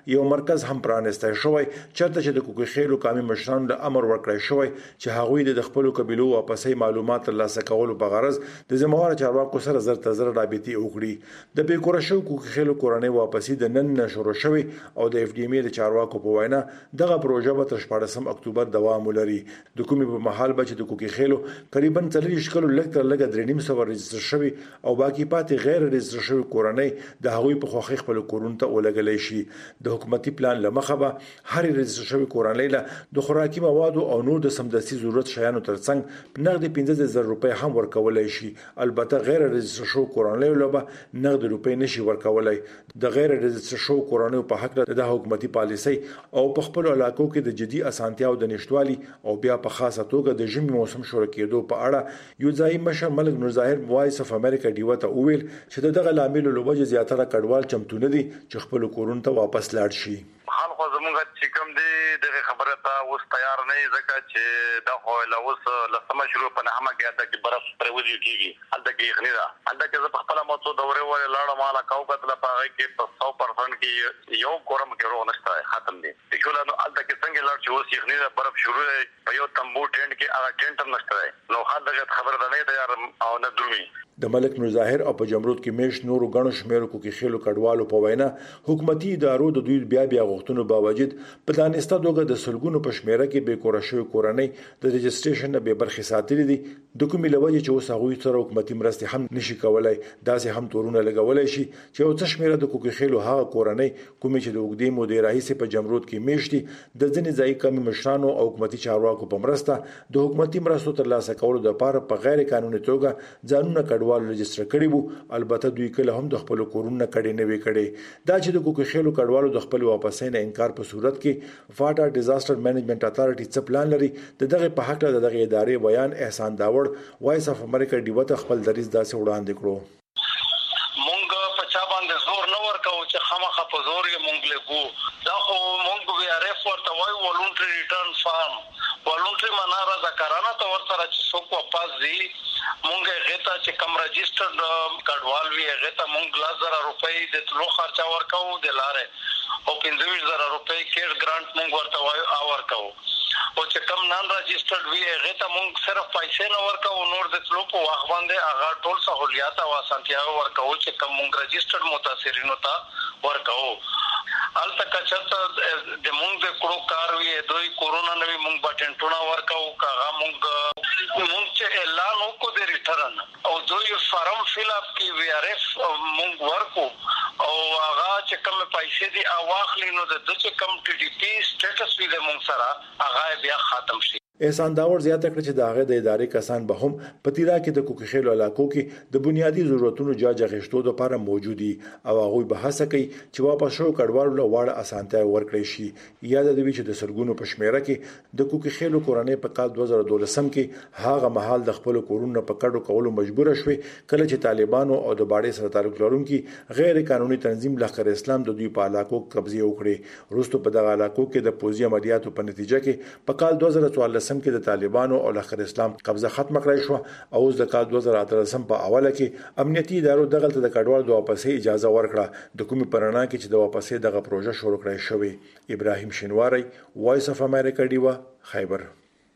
مرکز هم پرانستای شوی چرته چې د کوکي خیلو قومي مشرانو له امر ورکړی شوی چې هغوی د خپل قبيلو واپسې معلومات ترلاسه کولو په غرض د زموږ چارواکو سره زر تر زر رابطي وکړي د بیکوره شو کوکي خیلو کورنۍ واپسې د نن شروع شوی او د اف ډي ام د چارواکو په وینا دغه پروژه به تر شپږم اکتوبر دوام ولري د کومي په محل بچ د کوکي خیلو تقریبا څلور شکل لګ تر لګ درې نیم سو رجستر شوی او باقی پاتې غیر رجستر شوی کورنۍ د هغوی په خوخي خپل کورون ته ولګلې شي د حکومتي پلان لمخه به هر رجستر شوی کورنۍ له د خوراکي موادو او نور د سمدستي ضرورت شیانو ترڅنګ نقد پنځه زره روپۍ هم ورکولای شي البته غیر رجستر شوی کورنۍ له به نقد روپۍ نشي ورکولای د غیر رجستر شوی کورنۍ په حق د حکومتي پالیسي او په خپل علاقو کې د جدي اسانتیاو د نشټوالي او بیا په خاصه توګه د ژمي موسم شروع کېدو په اړه یو ځای مشر ملک نور ظاهر وایس اف امریکا ډیو ته وویل چې دغه لامل لوبجه زیاتره کډوال چمتونه دي چې خپل کورون ته واپس لاړ شي حال خو زموږ چې کوم دی دغه خبره ته اوس تیار نه ځکه چې دا خو له اوس لسمه شروع په نهمه کې دا کې برف پروزي کیږي هلته کې یخني ده هلته کې زه په خپل موضوع دوره ولې لاړم مالا کاو کتل په هغه کې په سو پرسنټ کې یو کورم کې ورو نشته ختم دي ټول نو هلته کې څنګه لاړ چې اوس یخني ده برف شروع دی په یو تمبو ټینټ کې هغه ټینټ هم نشته نو هلته خبره ده نه تیار او نه درومي د ملک نور ظاهر او په جمرود کې میش نورو غنو شمیرو کوکي خېلو کډوالو په وینا حکومتي ادارو د دوی بیا بیا غوښتنو باوجود په دانسته دوګه د سلګونو په شمیره کې به کور شوی کورنۍ د رجستریشن به برخه ساتلې دي د کومې لوجه چې اوس هغه سره حکومتي مرستې هم نشي کولای داسې هم تورونه لګولای شي چې او څه شمیره د کوکي خېلو هغه کورنۍ کومې چې د وګړي مدیر رئیس په جمرود کې میشتي د ځنې ځای کمی مشرانو او حکومتي چارواکو په مرسته د حکومتي مرستو ترلاسه کولو لپاره په غیر قانوني توګه ځانونه کډوال رجستر کړي وو البته دوی کله هم د خپل کورونه کړي نه وی کړي دا چې د کوکي خېلو کډوالو د خپل واپسې نه انکار په صورت کې فاټا ډیزاستر مینجمنت اتھارټي څه پلان لري د دغه په حق د دغه ادارې بیان احسان داوړ وایس اف امریکا ډیوته خپل دریز داسې وړاندې کړو مونږ په چا باندې زور نه ورکو چې خامخا په زور یې مونږ لګو دا خو مونږ وی ار اف ورته وایو والونټری ریټرن فارم والونټری معنا را ذکرانه تو ورته چې څوک واپس دي مونږه غیتا چې کم رجسترډ کډوال وی غیتا مونږ لاس زره روپۍ د تلو خرچا ورکو د لارې او پنځه زره روپۍ کېټ ګرانټ مونږ ورته وایو او ورکو او چې کم نان رجسترډ وی غیتا مونږ صرف پیسې نه ورکو نور د تلو په واخ باندې هغه ټول سہولیات او اسانتیاو ورکو چې کم مونږ رجسترډ متاثرینو ته ورکو الته کچته د مونږ د کړو کار وی دوی کورونا نوی مونږ بټنټونه ورکو کاغه مونږ مونږ چې اعلان وکړو د ریټرن او دوی فارم فل اپ کې وی ار اف مونږ ورکو او هغه چې کوم پیسې دي اواخلی نو د چې کوم ټي ډي پی سټیټس وی د مونږ سره هغه بیا ختم شي احسان داور زیاته کړ چې داغه د ادارې کسان به هم په تیرا کې د کوکي خېلو علاقو کې د بنیادی ضرورتونو جاجه غشتو لپاره موجودي او هغه به هڅه کوي چې واپس شو کډوالو له واړه اسانتیا ورکړي شي یاد د وی چې د سرګونو په شمیره کې د کوکي خېلو کورنۍ په کال دوه زره دولسم کې هغه محل د خپل کورونو په کډو کولو مجبور شوه کله چې طالبانو او د باډي سره تعلق لرونکي غیر قانوني تنظیم لخر اسلام د دوی په علاقو قبضه وکړي وروسته په دغه علاقو کې د پوزي عملیاتو په نتیجه کې په کال دوه زره څوارلس کې د طالبانو او لخر اسلام قبضه ختم کړای شو او د کال دوه زره اتلس په اوله کې امنیتي ادارو دغه د کډوالو د واپسې اجازه ورکړه د کومي پرانا کې چې د واپسې دغه پروژه شروع کړای شوې ابراهيم شینواری وایس اف امریکا دیوا خیبر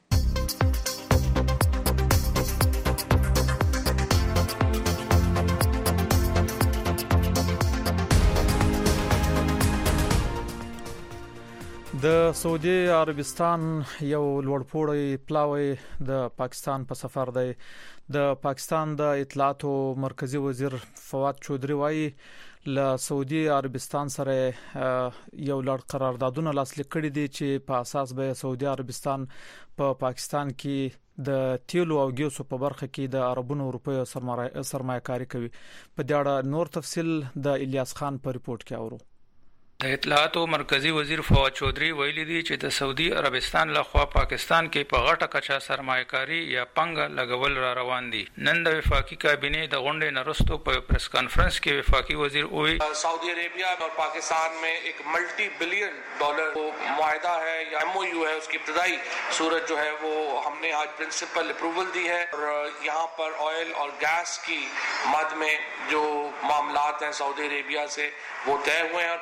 د سعودي عربستان یو لوړپوړی پلاوی د پاکستان په سفر دی د پاکستان د اطلاعات او مرکزی وزیر فواد چودري وایي له سعودي عربستان سره یو لړ قراردادونه لاسلیک کړي دي چې په اساس به سعودي عربستان په پا پاکستان کې د تیلو او ګیسو په برخه کې د عربونو اروپایي سرمایه‌کاري کوي په دې اړه نور تفصیل د الیاس خان په ریپورت کې اورو د اطلاعات او مرکزی وزیر فواد چودري ویلي دي چې د سعودي عربستان لخوا پاکستان کې په غټه کچا سرمایه‌کاري یا پنګ لګول را روان دي نن د وفاقي کابینه د غونډې نرستو په پریس کانفرنس کې وفاقي وزیر وی سعودی عربیہ اور پاکستان میں ایک ملٹی بلین ڈالر معاہدہ ہے یا ایم او یو ہے اس کی ابتدائی صورت جو ہے وہ ہم نے آج پرنسپل اپروول دی ہے اور یہاں پر آئل اور گیس کی مد میں جو معاملات ہیں سعودی عربیہ سے وہ طے ہوئے ہیں اور پاکستان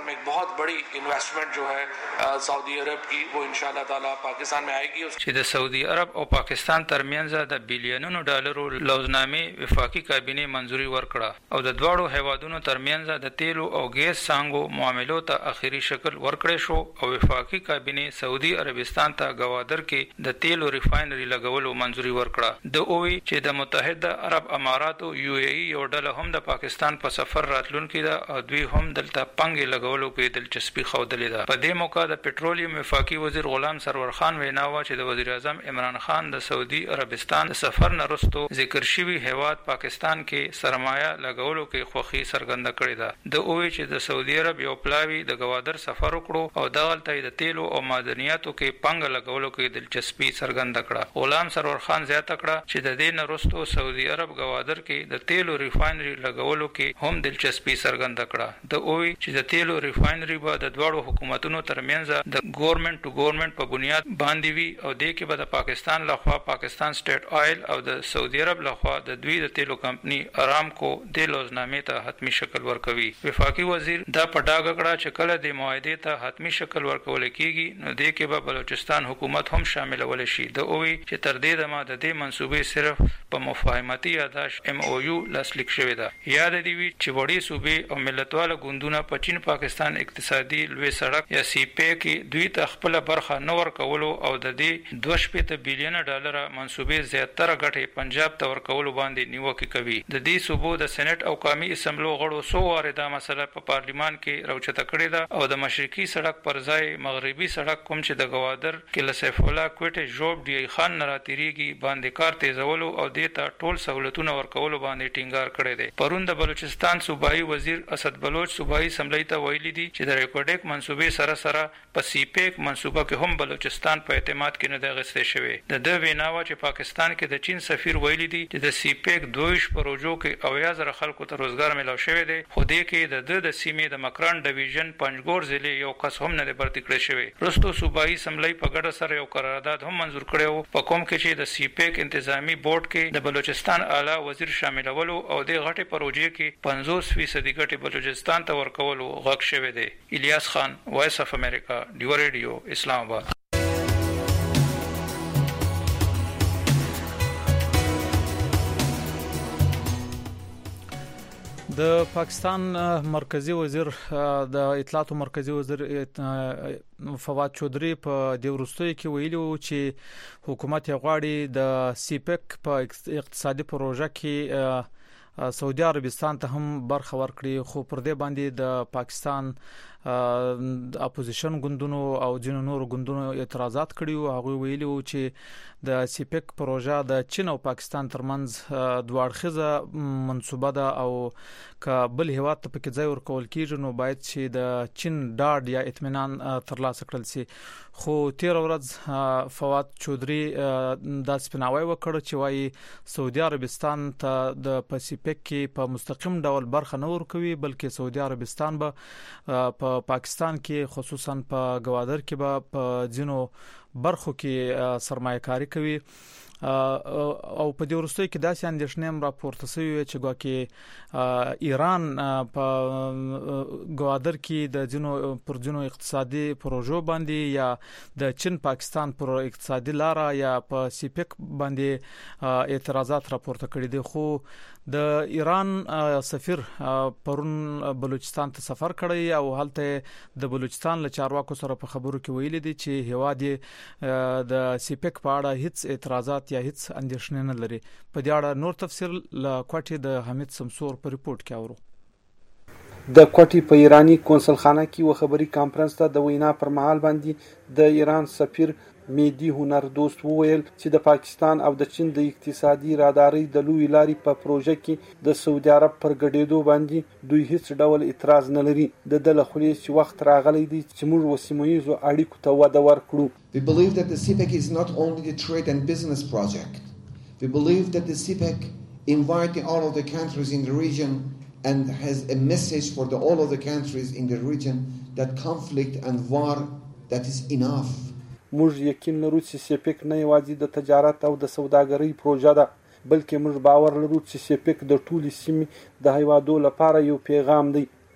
में एक बहुत बड़ी इन्वेस्टमेंट जो है सऊदी अरब की वो इंशाअल्लाह ताला पाकिस्तान में आएगी। چې د سعودي عرب او پاکستان ترمنځ د بلیونونو ډالرو لوزنامې وفاقي کابینه منځوري ورکړه او د دواړو هیوادونو ترمنځ د تیلو او ګیس څانګو معاملو ته اخیری شکل ورکړی شو او وفاقي کابینه سعودي عربستان ته گوادر کې د تیلو ریفاینري لګولو منځوري ورکړه. د اووی چې د متحده عرب اماراتو یو ای ای یو ډله هم د پاکستان په سفر راتلونکي ده او دوی هم دلته پنګ لګولو کې دلچسپي ښودلې ده. په دې موقع د پټرولیم وفاقي وزیر غلام سرور خان وینا و چې د وزیر اعظم عمران خان د سعودي عربستان د سفر نه وروسته ذکر شوی هیواد پاکستان کې سرمایه لګولو کې خوښي څرګنده کړې ده. د اووی چې د سعودي عرب یو پلاوی د گوادر سفر وکړو او دغلته د تیلو او معدنیاتو کې پنګ لګولو کې دلچسپي څرګنده کړه. غلام سرور خان زیاته کړه چې د دې نه وروسته سعودي عرب گوادر کې د تیلو ریفاینري لګولو کې هم دلچسپي څرګنده کړه. د اووی چې د تیلو ریفاینري به د دواړو حکومتونو ترمنځ د ګورنمنت ټو ګورنمنت په بنیاد باندې وي او د کې به د پاکستان لخوا پاکستان سټیټ آیل او د سعودي عرب لخوا د دوی د تیلو کمپنی ارامکو د لوزنامې ته حتمی شکل ورکوي. وفاقي وزیر دا په ډاګه کړه چې کله د معاهدې ته حتمی شکل ورکول کیږي نو د کې به بلوچستان حکومت هم شاملول شي. د اووی چې تر دې دمه د دې منسوبې صرف په مفاهمتي یاداش ایم او یو لاسلیک شوی ده. یاد دی وی چې وړي صوبې او ملتواله ګوندونه په چین پاکستان اقتصادي لوی سړک یا سی پی کې دوی ته خپل برخه نه ورکولو او د دې دوه شپېته بلیونه ډالر منسوبې زیاتره ګټې پنجاب ته ورکولو باندې نیوکه کوي. د دې صوبو د سېنات او قومي اسمبلو غړو سو واره دا مسله په پارلیمان کې راوچته کړې ده او د مشرقي سړک پر ځای مغربي سړک کوم چې د گوادر کې لسیف الله کوټه جوب دی خان نراتيریږي باندې کار تیزولو او د ته ټول سہولتونه ورکولو باندې ټینګار کړی دی. پرون د بلوچستان صوبایي وزیر اسد بلوچ صوبایي اسمبلی ته ویلي دي چې د ریکورډیک منسوبې سره سره په سی پیک منسوبه کې هم بلوچستان په اعتماد کې نه دی غستې شوی. د د ویناوه چې پاکستان کې د چین سفیر ویلي دي چې د سی پیک دویش پروژو کې اویا زره خلکو ته روزګار ملو شوی دی خو دې کې د د سیمې د مکران ډیویژن پنځګور ضلع یو کس هم نه دی برتی کړی شوی. رستو صوبایي اسمبلی په ګډه سره یو قرارداد هم منزور کړی و په کوم کې چې د سی پیک انتظامی بورډ کې د بلوچستان اعلی وزیر شاملولو او د غټي پروژې کې پنځوس فیصد ګټې بلوچستان ته ورکولو غږ شوی دی. الیاس خان، وایس اف امریکا، ډیو ریډیو، اسلام آباد. د پاکستان مرکزی وزیر د اطلاعات مرکزی وزیر فواد چودري په د ورستۍ کې ویلو چې حکومت غواړي د سی پیک په اقتصادي پروژه کې سعودي عربستان ته هم برخه ورکړي خو پر دې باندې د پاکستان اپوزیشن ګوندونو او ځینو نورو ګوندونو اعتراضات کړي او هغه ویلي و چې د سی پیک پروژه د چین او پاکستان ترمنځ دوه اړخیزه منسوبه ده او ک بل هیواد ته پکې ځای ورکول کیږي نو باید چې د چین ډاډ یا اطمینان ترلاسه کړل شي. خو تیر ورځ فواد چودري د سپیناوي وکړ چې وايي سعودي عربستان ته د پاسفیک کې په مستقیم ډول برخه نه ورکوي بلکې سعودي عربستان به په پاکستان کې خصوصا په گوادر کې به په ځینو برخو کې سرمایه‌کاري کوي او په دې ورستۍ کې داسې اندېښنې هم راپورته شوې چې ګواکې ایران په گوادر کې د ځینو پر ځینو اقتصادي پروژو باندې یا د چین پاکستان پر اقتصادي لار یا په سی پیک باندې اعتراضات راپورته کړي دي. خو د ایران سفیر پرون بلوچستان ته سفر کړی او هلته د بلوچستان له چارواکو سره په خبرو کې ویلي دي چې هواد د سی پیک په اړه هیڅ اعتراضات یا هیڅ اندېښنې نه لري. په دې اړه نور تفصیل له کوټې د حمید سمسور په ریپورت کې اورو. د کوټې په ایرانی کونسلخانه کې و خبري کانفرنس ته د وینا پر مهال باندې د ایران سفیر میدی هنر دوست وویل چې د پاکستان او د چین د اقتصادي راداري د لوی لاري په پروژه کې د سعودي عرب پر ګډېدو باندې دوی هیڅ ډول اعتراض نه لري. د دله خولي چې وخت راغلی دی چې موږ وسیمویزو اړیکو ته وده ورکړو. We believe that the C PEC is not only a trade and business project. We believe that the C PEC inviting all of the countries in the region and has a message for the all of the countries in the region that conflict and war that is enough. موږ یقین لرو چې سیپیک نه یوازې د تجارت او د سوداګرۍ پروژه ده بلکې موږ باور لرو چې سیپیک د ټولې سیمې د هیوادو لپاره یو پیغام دی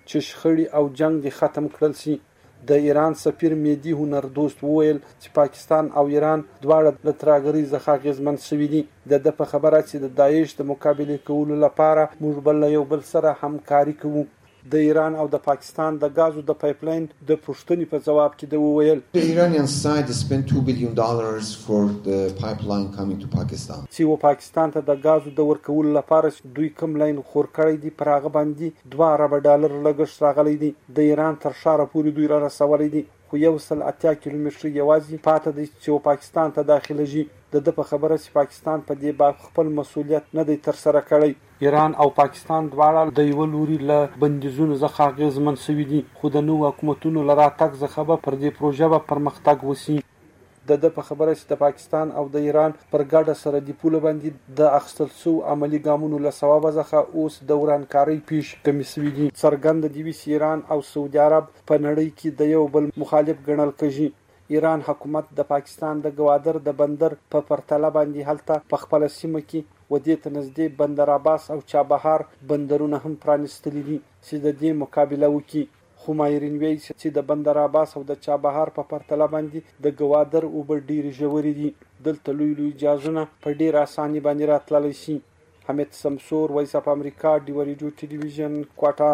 چې شخړې او جنگ دې ختم کړل شي. د ایران سفیر مهدي هنردوست وویل چې پاکستان او ایران دواړه له ترهګرۍ څخه اغېزمن شوي دي. د ده په خبره چې د داعش د مقابلې کولو لپاره موږ بل له یو بل سره همکاري کوو. د ایران او د پاکستان د غازو د پایپلاین د پښتنې په جواب کې د وویل The Iranian side spent two billion dollars for the pipeline coming to Pakistan. چې و پاکستان ته د غازو د ورکولو لپاره دوی کوم لاین خور کړی دی پر هغه باندې دوه ارب ډالر لګښت راغلی دی. د ایران تر شاره پورې دوی را رسولي دي خو یو سل اتیا کیلومتره یوازې پاتې دی چې و پاکستان ته داخله شي. د د په خبره چې پاکستان په دې باب خپل مسولیت نه دی تر سره کړی. ایران او پاکستان دواړه د یو لوري له بندیزونو څخه اغېزمن شوي دي خو د نوو حکومتونو له راتګ څخه به پر دې پروژه به پرمختګ وشي. د د په خبره چې د پاکستان او د ایران پر ګډه سره د پوله باندې د اخیستل شو عملی ګامونو له سببه څخه اوس د ورانکارۍ پیش کمی شوي دي. څرګنده دی چې ایران او سعودي عرب په نړۍ کې د یو بل مخالف ګڼل کېږي. ایران حکومت د پاکستان د گوادر د بندر په پرتله باندې هلته په خپل سیمه کې ودې ته نږدې بندر عباس او چابهار بندرونه هم پرانستلي دي چې د دې مقابله وکړي. خو ماهرین وایي چې د بندر عباس او د چابهار په پرتله باندې د گوادر اوبه ډېرې ژورې دي. دلته لوی لوی جهازونه په ډېر اساني باندې راتللی شي. حمید سمسور، وایس اف امریکا، ډیو ریډیو ټلویزیون، کوټا.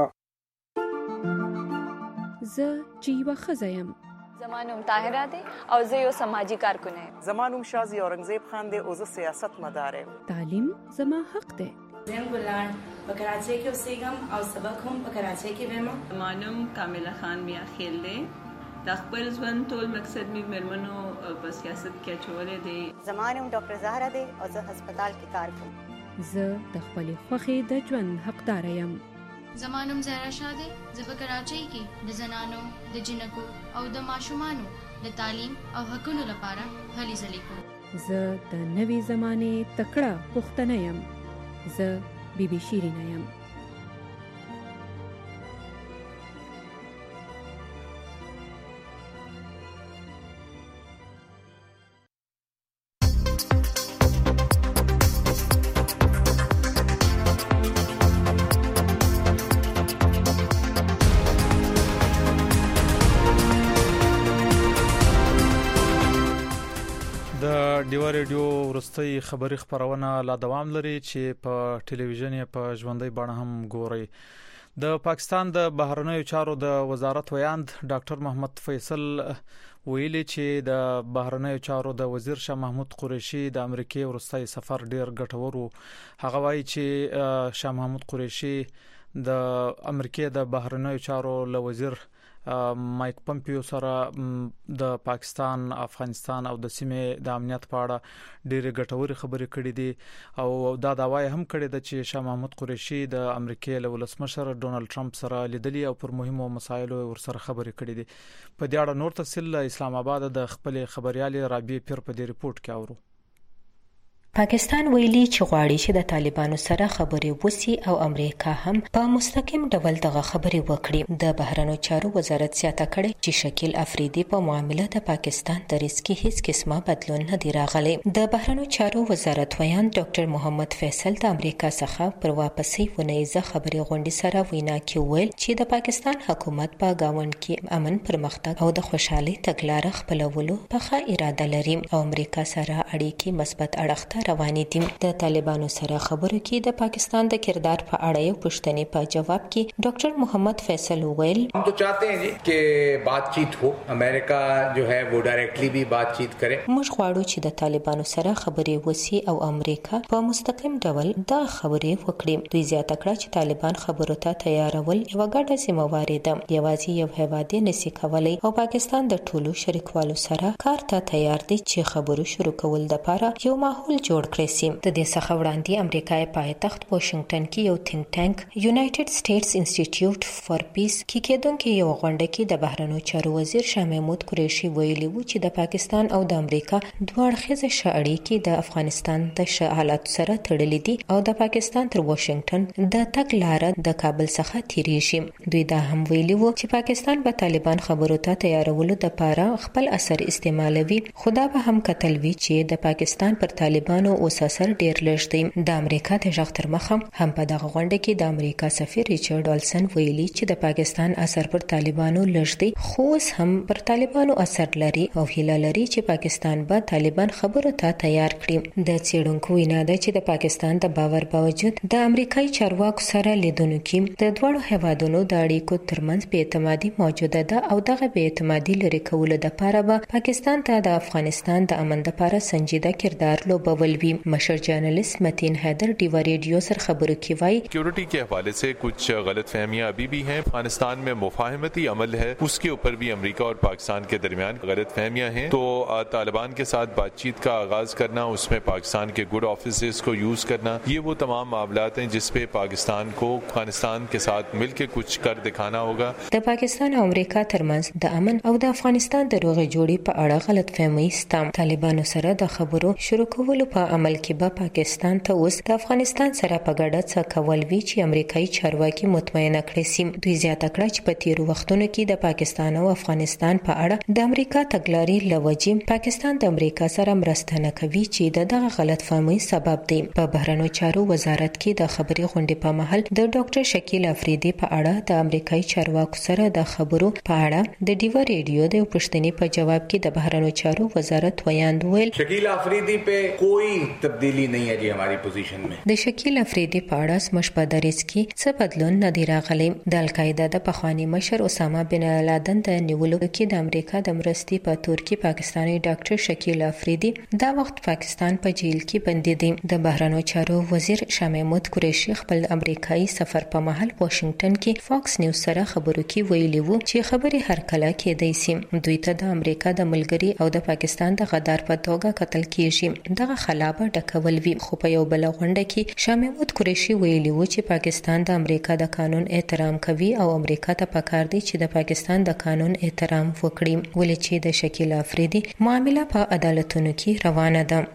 زه چې یوه ښځه یم. زما نوم طاهره دی او زه یو سماجی کارکن یم. زما نوم شازی اورنګزیب خان دی او زه سیاست مدار یم. تعلیم زما حق دی. زم ګلان په کراچۍ کې اوسېږم او سبق هم په کراچۍ کې وایم. زما نوم کامله خان میا خیل دی. د خپل ژوند ټول مقصد می مرمنو په سیاست کې اچولې دی. زما نوم ډاکټر زهرا دی او زه هسپتال کې کار کوم. زه د خپلې خوښې د ژوند حقدار یم. زما نوم زهرا شاه دی. زه په کراچۍ کې د زنانو، د جنکو او د ماشومانو د تعلیم او حقونو لپاره هلې ځلې کوم. زه د نوې زمانې تکړه پښتنه یم. زه بی بی شیرینه یم. ډیو ریډیو ورستۍ خبری خبرونه لا دوام لري چې په ټلویزیون په ژوندۍ بڼه هم ګوري. د پاکستان د بهرنیو چارو د وزارت ویاند ډاکټر محمد فیصل ویلي چې د بهرنیو چارو د وزیر شاه محمود قریشي د امریکای ورستۍ سفر ډیر ګټور وو. هغه وایي چې شاه محمود قریشي د امریکای د بهرنیو چارو له وزیر مایک پمپیو سره د پاکستان، افغانستان او د سیمې د امنیت په اړه ډېرې ګټورې خبرې کړې دي او دا داوای هم کړې ده چې شاه محمود قریشي د امریکای له ولسمشر ډونالد ټرمپ سره لیدلي او پر مهمو مسایلو ورسره خبرې کړې دي. په دې اړه نور تفصیل اسلام آباد د خپل خبريالي رابعه پیر په دې ریپورت کې اورو. پاکستان ویلي چې غواړي چې د طالبانو سره خبرې وسی او امریکا هم په مستقیم ډول دغه خبرې وکړي. د بهرنیو چارو وزارت زیاته کړې چې شکیل افریدي په معاملې د پاکستان د ریسکي هیڅ قسمه بدلون نه دی راغلی. د بهرنیو چارو وزارت ویان ډاکټر محمد فیصل د امریکا څخه پر واپسي ونیزه خبرې غونډې سره وینا کې ویل چې د پاکستان حکومت په گاوند کې امن، پرمختګ او د خوشحالي تګلارې خپلولو په ښه اراده لري او امریکا سره اړیکې مثبت اړخ رواني دي. د طالبانو سره خبرو کې د پاکستان د کردار په اړه یو پوښتنې په جواب کې ډاکټر محمد فیصل وویل हम तो चाहते हैं कि बातचीत हो, अमेरिका जो है वो डायरेक्टली भी बातचीत करे. موږ غواړو چې د طالبانو سره خبرې وسی او امریکا په مستقیم ډول دا خبرې وکړي. دوی زیاته کړه چې طالبان خبرو ته تیارول یو ګډه ذمہواري ده. یوازې یو هیواد نشي کولای او پاکستان د ټولو شریکوالو سره کار ته تیار دی چې خبرو شروع کول لپاره یو ماحول جوړ کړی شي. د دې څخه وړاندې امریکای پایتخت واشنگټن کې یو تھینک ټانک یونایټډ سټیټس انسټیټیوټ فار پیس کې کېدونکې یو غونډه کې د بهرنیو چارو وزیر شاه محمود قریشي ویلي وو چې د پاکستان او د امریکا دوه اړخیزه اړیکې د افغانستان د حالات سره تړلې دي او د پاکستان تر واشنگټن د تګ لاره د کابل څخه تیریږي. دوی دا هم ویلي وو چې پاکستان به طالبان خبرو ته تیارولو لپاره خپل اثر استعمالوي. خدا به هم کتل وی چې د پاکستان پر طالبان طالبانو اوس اثر ډیر لږ دی. د امریکا د ځغ تر مخه هم په دغه غونډه کې د امریکا سفیر ریچارډ ولسن ویلي چې د پاکستان اثر پر طالبانو لږ دی، خو اوس هم پر طالبانو اثر لري او هیله لري چې پاکستان به طالبان خبرو ته تیار کړي. د څېړونکو وینا ده چې د پاکستان د باور باوجود د امریکایي چارواکو سره لیدونکو کې د دوه هیوادونو د اړیکو ترمنځ بې اعتمادي موجوده ده او دغه بې اعتمادي لرې کولو لپاره به پاکستان ته د افغانستان د امن لپاره سنجیده کردار لوبول وي. مشر جرنالست متین حیدر ډیوا ریډیو سره خبرو کې وایي سیکورٹی کے حوالے سے کچھ غلط فہمیاں ابھی بھی ہیں. افغانستان میں مفاہمتی عمل ہے، اس کے اوپر بھی امریکہ اور پاکستان کے درمیان غلط فہمیاں ہیں. تو طالبان کے ساتھ بات چیت کا آغاز کرنا، اس میں پاکستان کے گڈ آفیسز کو یوز کرنا، یہ وہ تمام معاملات ہیں جس پہ پاکستان کو افغانستان کے ساتھ مل کے کچھ کر دکھانا ہوگا. د پاکستان او امریکا ترمنځ د امن او د افغانستان د روغې جوړې په اړه غلط فهمي سته. طالبانو سره د خبرو شروع کولو په عمل کې به پاکستان ته اوس د افغانستان سره په ګډه څه کول وی چې امریکایي چارواکي مطمئنه کړي سي. دوی زیاته کړه چې په تیرو وختونو کې د پاکستان او افغانستان په اړه د امریکا تګلارې لوجې پاکستان د امریکا سره مرسته نه کوي چې د دغه غلط فهمي سبب دی. په بهرنیو چارو وزارت کې د خبري غونډې په مهال د ډاکټر شکیل افریدي په اړه د امریکایي چارواکو سره د خبرو په اړه د ډیوا ریډیو د پوښتنې په جواب کې د بهرنیو چارو وزارت ویاند ویل شکیل افریدی په کوئی تبدیلی نه ہے جی ہماری پوزیشن میں. د شکیل افریدي په اړه زموږ په دریځ کې څه بدلون نه دی راغلی. د القاعده د پخوانی مشر اسامه بن لادن د نیولو کې د امریکا د مرستې په تور کې پاکستاني ډاکټر شکیل افریدي دا وخت پاکستان په جیل کې بندي دی. د بهرنیو چارو وزیر شاه محمود قریشي خپل امریکایي سفر په مهال واشنگټن کې فاکس نیوز سره خبرو کې ویلي وو چې خبرې هر کله کېدای شي. دوی ته د امریکا د ملګری او د پاکستان د غدار په توګه قتل کیږي. دغه خلابه ډکول وی. خو په یو بل غونډه کې شاه محمود قریشي ویلي وو چې پاکستان د امریکا د قانون احترام کوي او امریکا ته پکار دی چې د پاکستان د قانون احترام وکړي، ولې چې د شکیل افریدي معامله په عدالتونو کې روانه ده.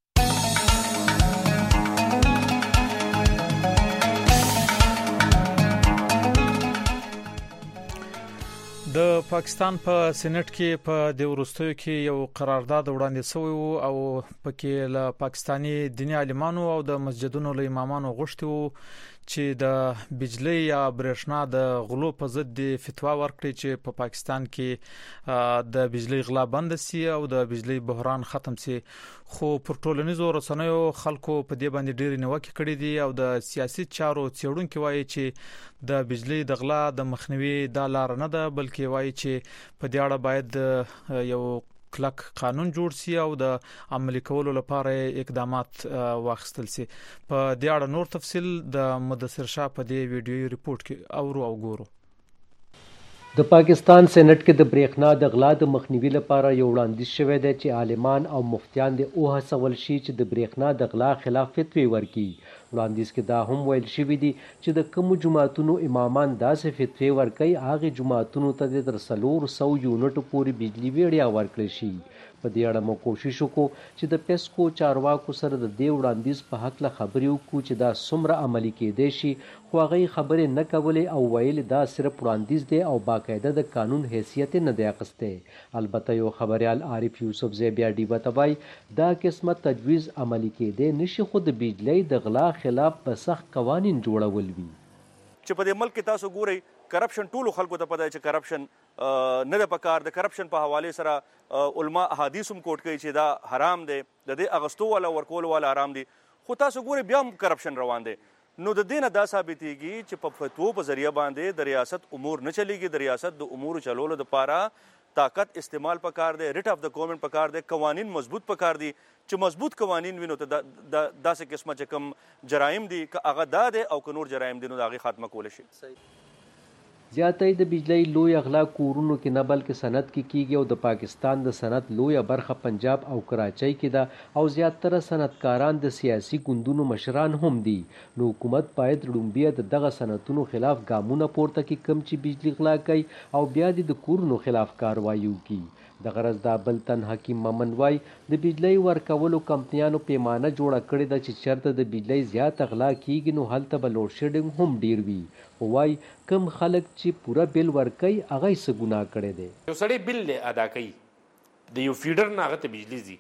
د پاکستان په سېنات کې په د ورستیو کې یو قرارداد وړاندې شوی او پکې له پاکستاني دیني عالمانو او د مسجدونو له امامانو غوښتي وو چې د بجلی یا برېښنا د غلو په ضد فتوا ورکړي چې په پاکستان کې د بجلی غلا بند شي او د بجلی بحران ختم شي. خو پر ټولنیزو رسنیو خلکو په دې باندې ډېر نیوکه کړې دي او د سیاسي چارو څېړونکو وایي چې د بجلی د غلا د مخنیوي د لار نه ده، بلکې وایي چې په دې اړه باید یو کلک قانون جوړ شي او د عملي کولو لپاره اقدامات واخیستل شي. په دې اړه نور تفصيل د مدثر شاه په دې ویډیو ریپورت کې اورو او ګورو. د پاکستان سېنات کې د برېښنا د غلا د مخنیوي لپاره یو وړاندیز شوی دی چې عالمان او مفتیان د او هڅول شي چې د برېښنا د غلا خلاف فتوی ورکړي. وړاندیز کې دا هم ویل شوی دی چې د کوم جماعتونو امامان داسې فتوی ورکړي هغه جماعتونو ته د تر څلور سوه یونټو پورې بجلی ویړیا ورکړي شي. په دې اړه مو کوشش وکړو چې د پیسکو چارواکو سره د دې وړاندیز په حق له خبرې وکړو چې دا څومره عملي کېدای شي، خو هغه خبرې نه کولې او ویل دا صرف وړاندیز دی او باقاعده د قانون حیثیت نه دی اخیستی. البته یو خبريال عارف یوسف زی بیا ډیبه تبای دا قسمت تجویز عملي کېدای نشي، خو د بجلی د غلا خلاف به سخت قوانین جوړول وي. چې په دې ملک کې تاسو ګورئ کرپشن ټولو خلکو ته پته چې کرپشن نه د پکار د کرپشن په حواله سره علما احادیث هم کوټ کوي چې دا حرام دی، د دې اغستو ولا ورکول ولا حرام دی، خو تاسو ګورئ بیا هم کرپشن روان دی. نو د دې نه دا ثابتېږي چې په فتوو په ذریعہ باندې د ریاست امور نه چلیږي. د ریاست د امور چلولو لپاره طاقت استعمال پکار دی، ریټ اف د گورنمنت پکار دی، قوانین مضبوط پکار دی. چې مضبوط قوانین وینو ته داسې قسمه چې کوم جرایم دي که هغه دا دی او که نور جرایم دي نو د هغې خاتمه کولی شي. زیاتې د بجلی لوی اغلا کورونو کې نه بلکې صنعت کې کیږي او د پاکستان د صنعت لویه برخه پنجاب او کراچۍ کې ده او زیاتره صنعتکاران د سیاسي ګوندونو مشران هم دي. نو حکومت باید لومبیا د دغه صنعتونو خلاف ګامونه پورته کړي کوم چې بجلی غلا کوي او بیا د کورونو خلاف کاروایی وکړي. د غرض دا بل تن حکیم ممن وای د بجلی ورکولو کمپنیانو پیمانه جوړه کړې ده چې چرته د بجلی زیات غلا کیږي نو هلته به لوډ شیډینګ هم ډیر وي. خو وای کم خلک چې پوره بل ورکوي هغه یې څه ګناه کړی دی. یو سړی بل ادا کوي د یو فیډر نه هغه ته بجلی ځي،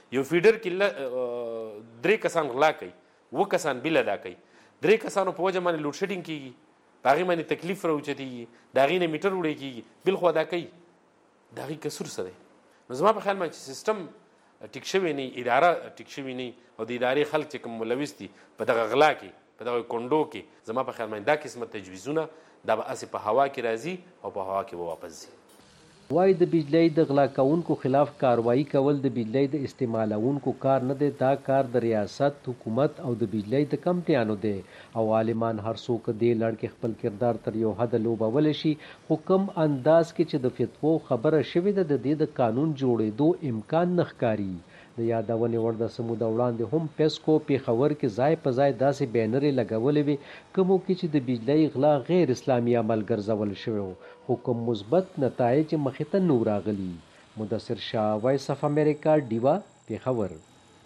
یو فیډر کې درې کسان غلا کوي، اووه کسان بیل ادا کوي، درې کسانو په وجه باندې لوډ شیډینګ کېږي، د هغې باندې تکلیف راوچتېږي، د هغې نه میټر وړی کېږي، بل خو ادا کوي، د هغې قصور څه دی؟ نو زما په خیال باندې چې سیسټم ټیک شوی نه، اداره ټیک شوی نه، او د ادارې خلک چې کوم ملوث دي په دغه غلا کې، په دغه کونډو کې، زما په خیال باندې دا قسمه تجویزونه دا به هسې په هوا کې راځي او په هوا کې به واپس ځي. وای د بجلی د غلا کوونکو خلاف کاروایی کول د بجلی د استعمالونکو کار نه دی، دا کار د ریاست، حکومت او د بجلی د کمپنیانو دی او عالمان هر څوک دې لړ کې خپل کردار تر یو حد لوبولی شي، خو کم انداز کې چې د فتوو خبره شوې ده د دې د قانون جوړېدو امکان نه ښکاري. د یادونې وړ د سموده وړاندې هم پیسکو پېښور کې ځای په ځای داسې بینرې لګولې وې کومو کې چې د بجلی غلا غیر اسلامي عمل ګرځول شوی و، خو کوم مثبت نتایج مخې ته نه راغلي. مدثر شاه، وایس اف امریکا، ډیوا، پېښور.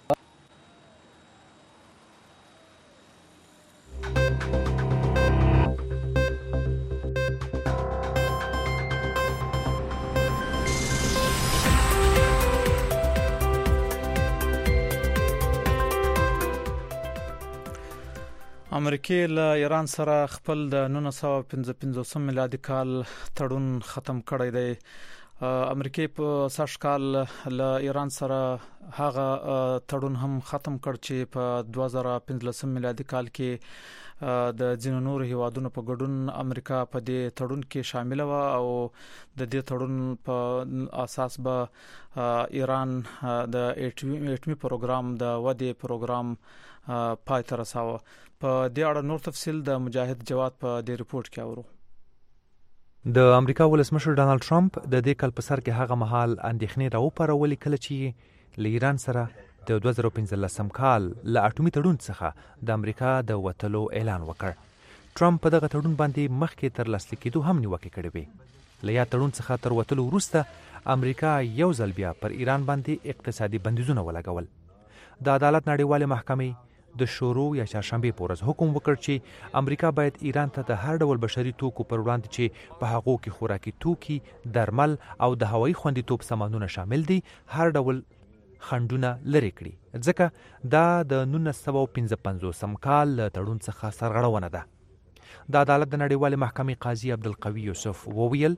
امریکې له ایران سره خپل د نولس سوه پنځه پنځوسم میلادي کال تړون ختم کړی دی. امریکې په سږ کال له ایران سره هغه تړون هم ختم کړ چې په دوه زره پنځلسم میلادي کال کې د ځینو نورو هیوادونو په ګډون امریکا په دې تړون کې شامل و او د دې تړون په اساس به ایران د اټومي پروګرام د ودې پروګرام پای ته رساوه. په دې اړه نور تفصیل د مجاهد جواد په دې ریپورت کې اورو. د امریکا ولسمشر ډانلډ ټرمپ د دې کال په سر کې هغه مهال اندېښنې راوپارولې کله چې له ایران سره د دوه زره پنځلسم کال له اټومي تړون څخه د امریکا د وتلو اعلان وکړ. ټرمپ په دغه تړون باندې مخکې تر لاسلیک کېدو هم نیوکې کړې وې. له یاد تړون څخه تر وتلو وروسته امریکا یو ځل بیا پر ایران باندې اقتصادي بندیزونه ولګول. د عدالت نړیوالې محکمې د شورو یا چهارشنبې په ورځ حکم وکړ چې امریکا باید ایران ته د هر ډول بشري توکو پر وړاندې چې په هغو کې خوراکي توکي، درمل او د هوایي خوندیتوب سامانونه شامل دي هر ډول خنډونه لرې کړي، ځکه دا د نولس سوه پنځه پنځوسم کال له تړون څخه سرغړونه ده. د عدالت د نړیوالې محکمې قاضي عبدالقوي یوسف وویل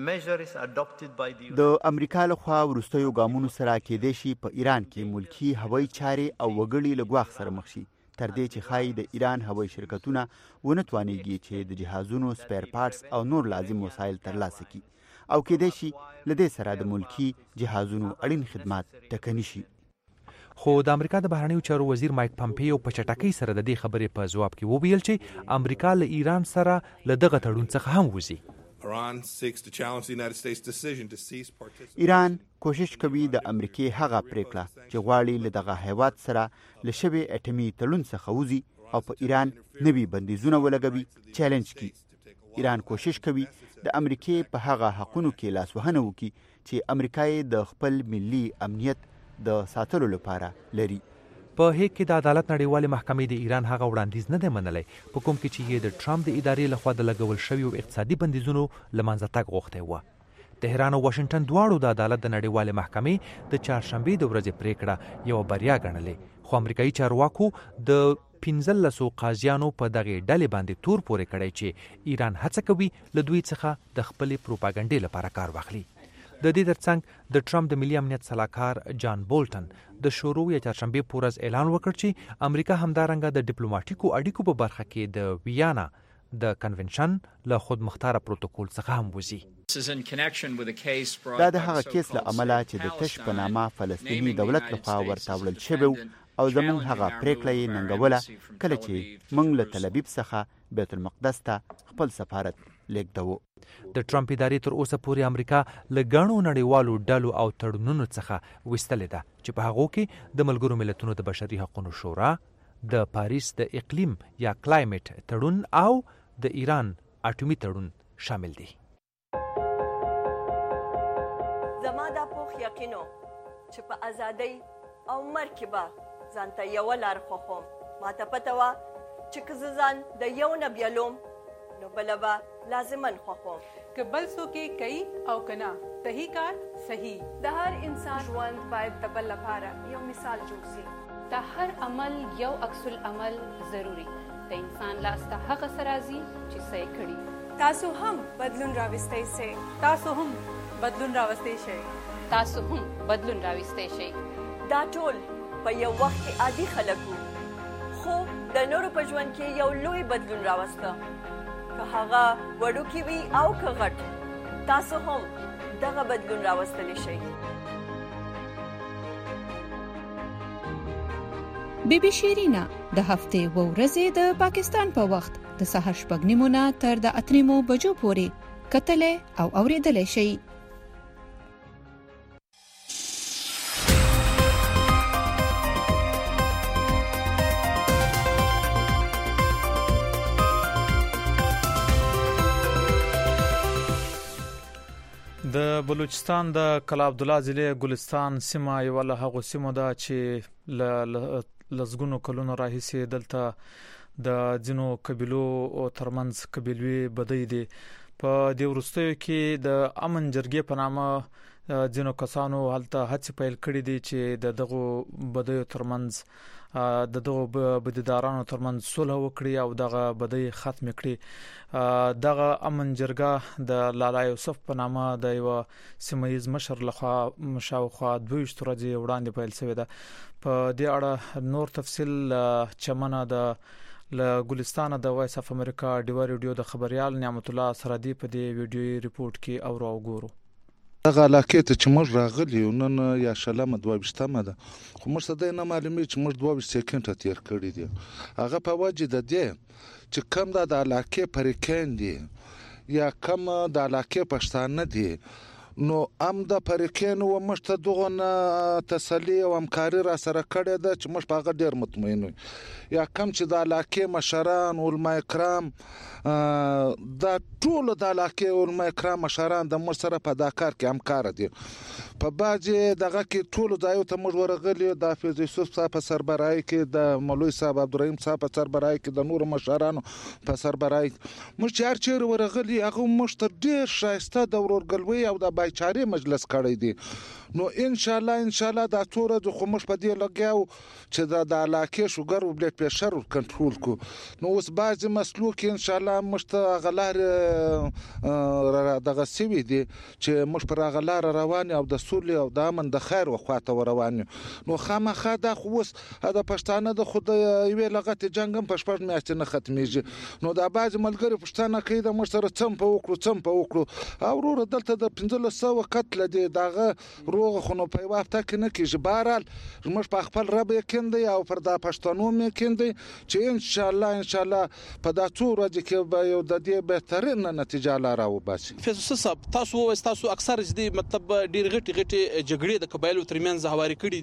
د امریکا لخوا وروستیو ګامونو سره کېدای شي په ایران کې ملکی هوایي چارې او وګړي له ګواښ سره مخ شي، تر دې چې ښایي د ایران هوایي شرکتونه ونه توانېږي چې د جهازونو سپیر پارټس او نور لازم وسایل ترلاسه کړي او کېدای شي له دې سره د ملکی جهازونو اړین خدمات ټکني شي. خو د امریکا د بهرنیو چارو وزیر مایک پامپیو په چټکۍ سره د دې خبرې په ځواب کې وویل چې امریکا له ایران سره له دغه تړون څخه هم وځي. ایران کوشش کوي د امریکای هغه پریکړه چې غواړي له دغه هیواد سره له شوی اټومي تړون څخه وځي او په ایران نوي بندیزونه ولګوي چیلنج کی. ایران کوشش کوي د امریکای په هغه حقونو کې لاسوهنه وکړي چې امریکای د خپل ملي امنیت د ساتلو لپاره لري. په هیګ کې د عدالت نړیوالې محکمې د ایران هغه وړاندیز نه دی منلی په کوم کې چې یې د ټرمپ د ادارې لخوا د لګول شویو اقتصادي بندیزونو له منځه تګ غوښتی و. تهران او واشنګټن دواړو د عدالت د نړیوالې محکمې د چهارشنبې د ورځې پریکړه یوه بریا ګڼلې، خو امریکایي چارواکو د پنځلسو قاضیانو په دغې ډلې باندې تور پورې کړی چې ایران هڅه کوي له دوی څخه د خپلې پروپاګنډې لپاره کار واخلي. د دې ترڅنګ د ټرمپ د ملي امنیت سلاکار جان بولټن د شورو یا چهارشنبې په ورځ اعلان وکړ چې امریکا همدارنګه د ډیپلوماټیکو اړیکو په برخه کې د ویانا د کنونشن له خودمختاره پروتوکول څخه هم وځي. دا د هغه کیس له امله چې د تش په نامه فلسطیني دولت لخوا ورتاوړل شوی او زموږ هغه پریکړه یې ننګوله کله چې موږ له تل ابیب څخه بیت المقدس ته خپل سفارت لیږدوو. د ټرمپ ادارې تر اوسه پورې امریکا له ګڼو نړیوالو ډلو او تړونونو څخه ویستلې ده چې په هغو کې د ملګرو ملتونو د بشري حقوقو شورا، د پاریس د اقلیم یا کلایمټ تړون او د ایران اټومي تړون شامل دي. زما دا پوخ یقینو چې په ازادۍ او مرګ کې به ځانته یوه لار خوښوم. ماته پته وه چې که زه ځان د یو نه بیلوم نو بله به لازماً خوښوم. که بل څوک یې کوي او که نه صحیح کار صحیح د هر انسان ژوند باید د بل لپاره یو مثال جوړ شي. د هر عمل یو عکس العمل ضروری. د انسان لاس ته هغه سرازي چې صحیح کړي. تاسو هم بدلون راوستئ شئ. تاسو هم بدلون راوستئ شئ. تاسو هم بدلون راوستئ شئ. دا ټول په یو وخت کې عادي خلک وو، خو د نورو په ژوند کې یو لوی بدلون راوسته. که هغه وړوکی وي او که غټ، تاسو هم دغه بدلون راوستلی شئ. بی بی شیرینا د هفتې و ورځې د پاکستان په وخت د سهار شپږ نیمو نه تر د اتو نیمو بجو پورې کتلې او اورېدلې شئ. د بلوچستان د کلا عبدالله ضلع ګلستان سیمه یو له هغو سیمو ده چې ل لزګونو کلونو راهیسې دلته د ځینو قبیلو ترمنځ قبیلوي بدۍ دي. په دې وروستیو کې د امن جرګې په نامه ځینو کسانو هلته هڅې پیل کړې دي چې د دغو بدیو ترمنځ د دغو بدیدارانو ترمنځ صلح وکړي او دغه بدۍ ختم کړي. دغه امن جرګه د لالا یوسف په نامه د یو سیمایي مشر لخوا مشاوخوا دویشت ورځې وړاندې پیل شوې ده. په دې اړه نور تفصیل چمنه د له ګلستان د وایس اف امریکا ډیوا ریډیو د خبريال نعمت الله سرادی په دې ویډیوي ریپورت کې او راوګورو. دغه علاقې ته چې موږ راغلي یو نن یا شلمه دوه ویشتمه ده، خو موږ ته دا نه معلومې چې موږ دوه ویشت سکند تیر کړي دي. هغه په وجه د دې چې کم د علاقې پریکین دي یا کم د علاقې پښتانه دي، نو ام د پریکین و مشته دغه نه تسلی او همکاري را سره کړې ده چې موږ په هغه ډیر مطمئن یو. یا کم چې د علاقې مشران علما کرام دا ټول د علاقې علما کرام مشران د موږ سره په دا کار کې همکار دي. په باجې دغه کې ټول ځایو ته موږ ورغلي، د حافظ یوسف صاحب په سربراهي کې، د مولوي صاحب عبدالرحیم صاحب په سربراهي کې، د نور مشرانو په سربراهي موږ چې هر چیرې ورغلي هغه موږ ته ډیر ښایسته د ورورګلوۍ او د بایچاري مجلس کړی دی. نو ان شاء الله ان شاء الله دا توره د خو مش په دې لګیاو چې دا د علاقې شوګر او بلډ پريشر کنټرول کو. نو اوس باز مسلوک ان شاء الله مشته غلار دغه سوي دي چې مش پر غلار روان او د سولې او د امن د خیر وخواته روان. نو خامخا دا خو اوس دا پښتانه د خود یوې لغت جنگم په شپږ میاشتې نه ختميږي. نو دا باز ملګری پښتانه کوي د مش سره څم په وکړو څم په وکړو او ورور دلته د پنځه سوه قتل دي دغه روغ خو نو په وخت کې نه کیږي. بهرحال موږ په خپل رب یقین دی او پر د پښتنو یقین دی چې ان شاء الله ان شاء الله په دا څو ورځې کې به یو د دې بهترین نتیجه لاره وباسي. فیصل صاحب تاسو او تاسو اکثر دې مطلب ډیر غټي غټي جګړې د قبایلو ترمنځ هواري کړي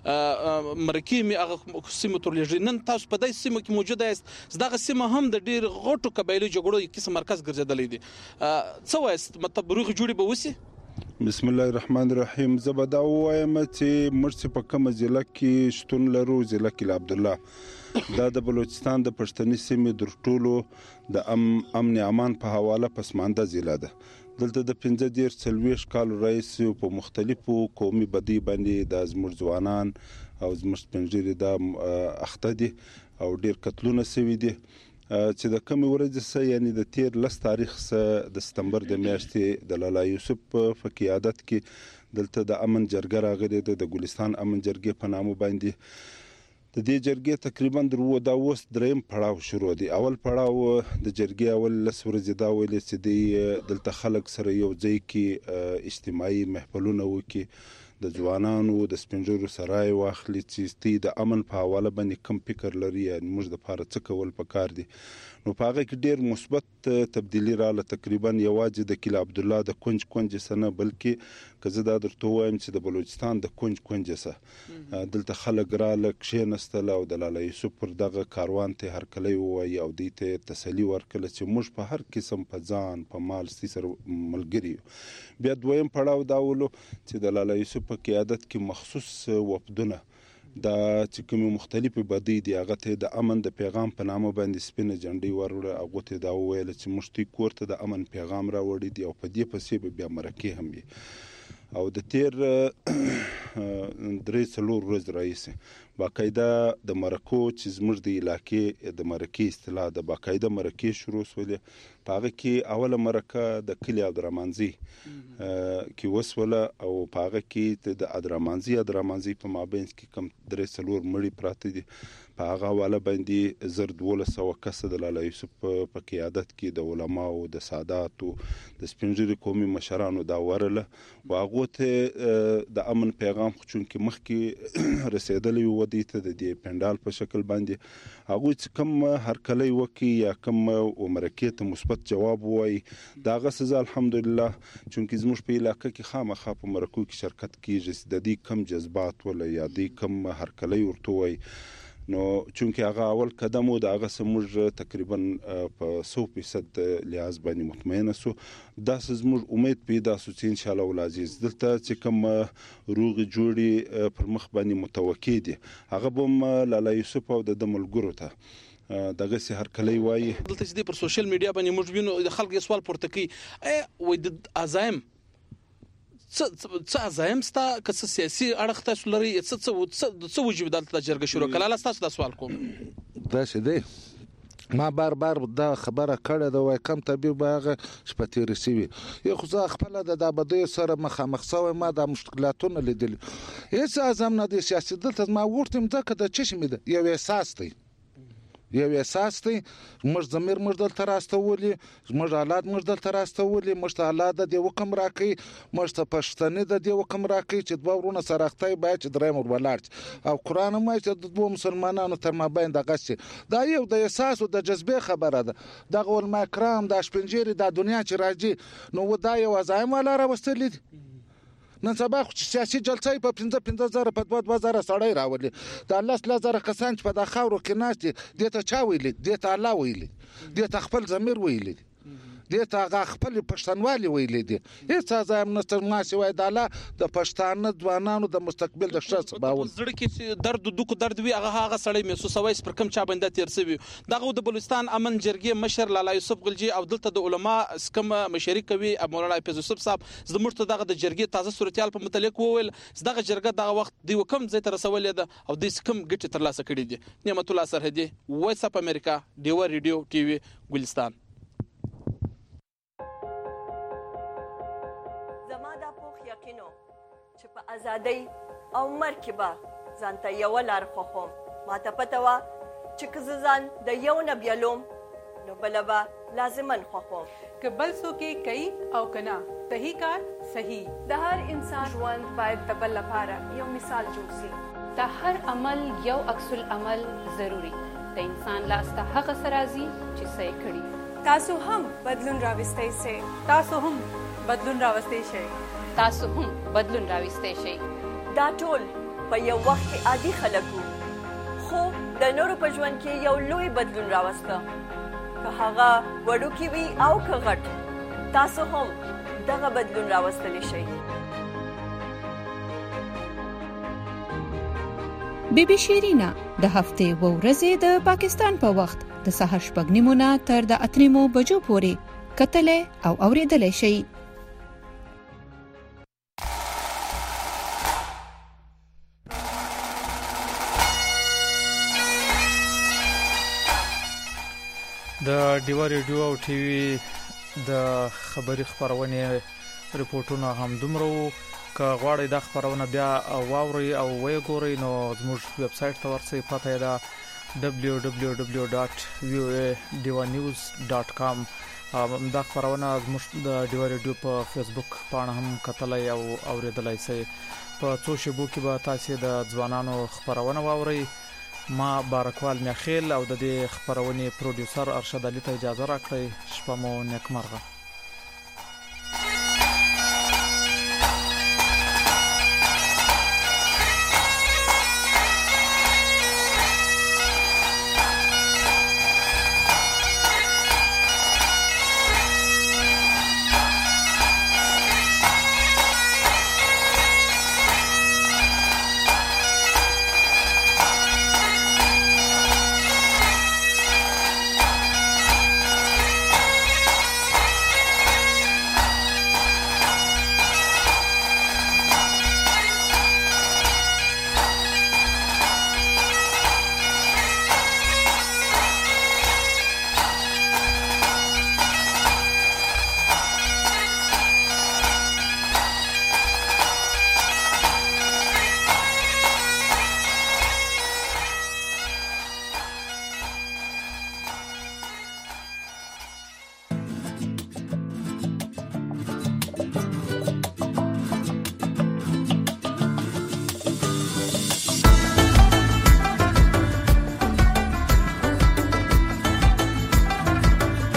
دي، مرکې می هغه سیمه ترلېږي. نن تاسو په دې سیمه کې موجوده یاست، دغه سیمه هم د ډیر غټو قبایلو جګړو یو قسم مرکز ګرځیدلې دي. څه وایي مطلب روغ جوړي به وسی؟ بسم الله الرحمن الرحیم. زبدا وایم چې مرسي په کوم ضلع کې شتون لرو، ضلع کې عبد الله دا د بلوچستان د پښتني سیمې در ټولو د ام امن امان په حواله پسمانده ضلع ده. دلته د پنځه ډیر څلويش کال رئیس په مختلفو قومي بدی باندې د زموږ ځوانان او زموږ پنځيري د اخته دي او ډیر قتلونه سوي دي چې د کوم ورځ سه یعنی د تیر لس تاریخ سه د سپتمبر د میاشتې د لالا یوسف په قیادت کې دلته د امن جرګه راغلې ده د ګلستان امن جرګې په نامه باندې. د دې جرګې تقریبا درو دا اوس دریم پړاو شروع دي. اول پړاو د جرګې اول لس ورځې دا ویل چې د دلته خلک سره یو ځای کې اجتماعي محفلونه وکړي، د ځوانانو د سپنجرو سرای واخلي چې د امن په حواله باندې کم فکر لري یعنی موږ د پاره څه کول پکار دي. نو په هغه کې ډیر مثبت تبدیلی رااله. تقریبا یوازې د کلا عبد الله د کونج کونج سنه بلکې که زه دا درته وایم چې د بلوچستان د کونج کونج سه دلته خلک رااله کښېنستل او د لالا یوسف پر دغه کاروان ته هرکلی ووایي او دوی ته تسلي ورکړه چې موږ په هر قسم په ځان په مال سره ملګري یو. بیا دویم پړاو دا ولو چې د لالا یوسف په قیادت کې مخصوص وفدونه دا چې کومې مختلفې بدۍ دي هغه ته د امن د پیغام په نامه باندې سپینه جنډۍ وروړه. هغو ته دا وویله چې موږ دوی کور ته د امن پیغام راوړی دی او په دې پسې به بیا مرکې هم وي. او د تیر درې څلور ورځې راهیسې باقاعده د مرکو چې زموږ د علاقې د مرکې اصطلاح د باقاعده مرکې شروع شولې. په هغه کې اوله مرکه د کلي عبدالرحمنزي کې وسوله او په هغه کې د عبدالرحمنزي عبدالرحمنزي په مابینځ کې کم درې څلور مړي پراته دي. په هغه حواله باندې زر دولس سوه کسه د لالا یوسف په قیادت کې د علماو د ساداتو د سپین ږیري قومي مشرانو دا ورله و هغو ته د امن پیغام خو چونکې مخکې رسېدلی و دوی ته د دې پنډال په شکل باندې هغوی چې کوم هرکلی وکړي یا کوم مرکې ته مثبت جواب ووایي د هغه سزا الحمدلله چونکې زموږ په علاقه کې خامخا په مرکو کې شرکت کیږي د دې کم جذبات ولا یا دې کم هرکلی ورته وایي نو چونکې هغه اول قدم و د هغه څه موږ تقریبا په سو فیصد لحاظ باندې مطمئنه سو. داسې زموږ امید پیدا سو چې انشاءالله والعزیز دلته چې کوم روغې جوړې پر مخ باندې متوقع دي هغه به هم لالا یوسف او د ده ملګرو ته دغه سي هرکلی وایي. دلته چې پر سوشل میډیا باندې موږ وینو خلک یې سوال پورته کوي وایي د عزایم څه عزایم ستا که څه سیاسي اړخ تاسو لرئ څه څه وجوب دلته جرګه شروع کړه؟ تاسو دا سوال کوم. داسې دی ما بار بار دا خبره کړې ده وای کم طبيب به هغه شپه تېرې شوي یو خو زه خپله د دا بدیو سره مخامخ شوی ما دا مشکلاتونه لیدلي هېڅ اعظم نه دی سیاسي دلته ما ورته ځکه د چشمې ده یو احساس دی یو احساس دی موږ ضمیر موږ دلته راستولي موږ حالات موږ دلته راستولي موږ ته حالات د دې حکم راکوي موږ ته پښتنې د دې حکم راکوي چې دوه ورونه سره اختی باید چې دریم ور ولاړ او قرآن هم وایي چې د دوو مسلمانانو تر مابین دغه شي دا یو د احساس او د جذبې خبره ده. دغه علما کرام دا شپنجیري دا دنیا چې راځي نو دا یو عزایم والا راوستلی دي. نن سبا خو سیاسي جلسه په پنځه پنځه زره په دوه دوه زره سړی راولي دا لس لس زره کسان چې په دا خاورو کې ناست دي دې ته چا ویلي دې ته الله ویلي دې ته خپل ضمیر ویلي دې ته هغه خپل پښتونوالي ویلي دي هېڅ عزایم نشته ما سوای د الله د پښتانه ځوانانو د مستقبل د ښه سباول زړه کې درد دوک درد وي هغه هغه سړی محسوسوي پر کم چا باندې تیر سوي دغه د بلوچستان امن جرګې مشر لالا یوسف غلجي او دلته د علما سکم مشري کوي مولانا حافظ یوسف صاحب زموږ ته دغه د جرګې تازه صورتحال په متعلق وویل دغه جرګه دغه وخت دی وکم ځای ته رسولې ده او د سکم ګټه ترلاسه کړې دي. نعمت الله سرحدي وایس اپ امریکا ډیو ریډیو ټي وي ګلستان. چې په ازادۍ او مرګ کې به ځانته یوه لار خوښوم ماته پته وه چې که زه ځان د یو نه بیلوم نو بله به لازمن خوښوم که بل څوک یې کوي او که نه صحیح کار صحیح د هر انسان ژوند باید د بل لپاره یو مثال جوړ شي. د هر عمل یو عکس العمل ضروري د انسان لاسته هغه څه راځي چې څه یې کړي. تاسو هم بدلون راوستی شئ. تاسو هم بدلون راوستی شئ. تاسو هم بدلون راوستی شئ. دا ټول په یو وخت کې عادي خلک وو خو د نورو په ژوند کې یو لوی بدلون راوسته که هغه وړوکی وي او که غټ تاسو هم دغه بدلون راوستلی شئ. بی بی شیرینا د هفتې و ورځې د پاکستان په وخت د سهار شپږ نیمو نه تر د اته نیمو بجو پورې کتلې او اورېدلې شئ. د ډیوا ریډیو او ټي وي د خبري خبرونه ریپورتونه هم دومره که غواړئ د خبرونه بیا واورئ او وګورئ نو زموږ ویب سټ ته ورسئ پته ده دبليو دبليو دبليو ډاټ وی او اي ډیوا نیوز ډاټ کام. دا خبرونه زموږ د ډیوا ریډیو په فیسبوک باندې هم کتلای او اوریدلای شئ. په څو شیبو کې به تاسو د ځوانانو خبرونه واورئ. ما بارکوال میاخیل او د دې خبرونې پروډوسر ارشد علي ته اجازه راکړئ. شپه مو نیکمرغه.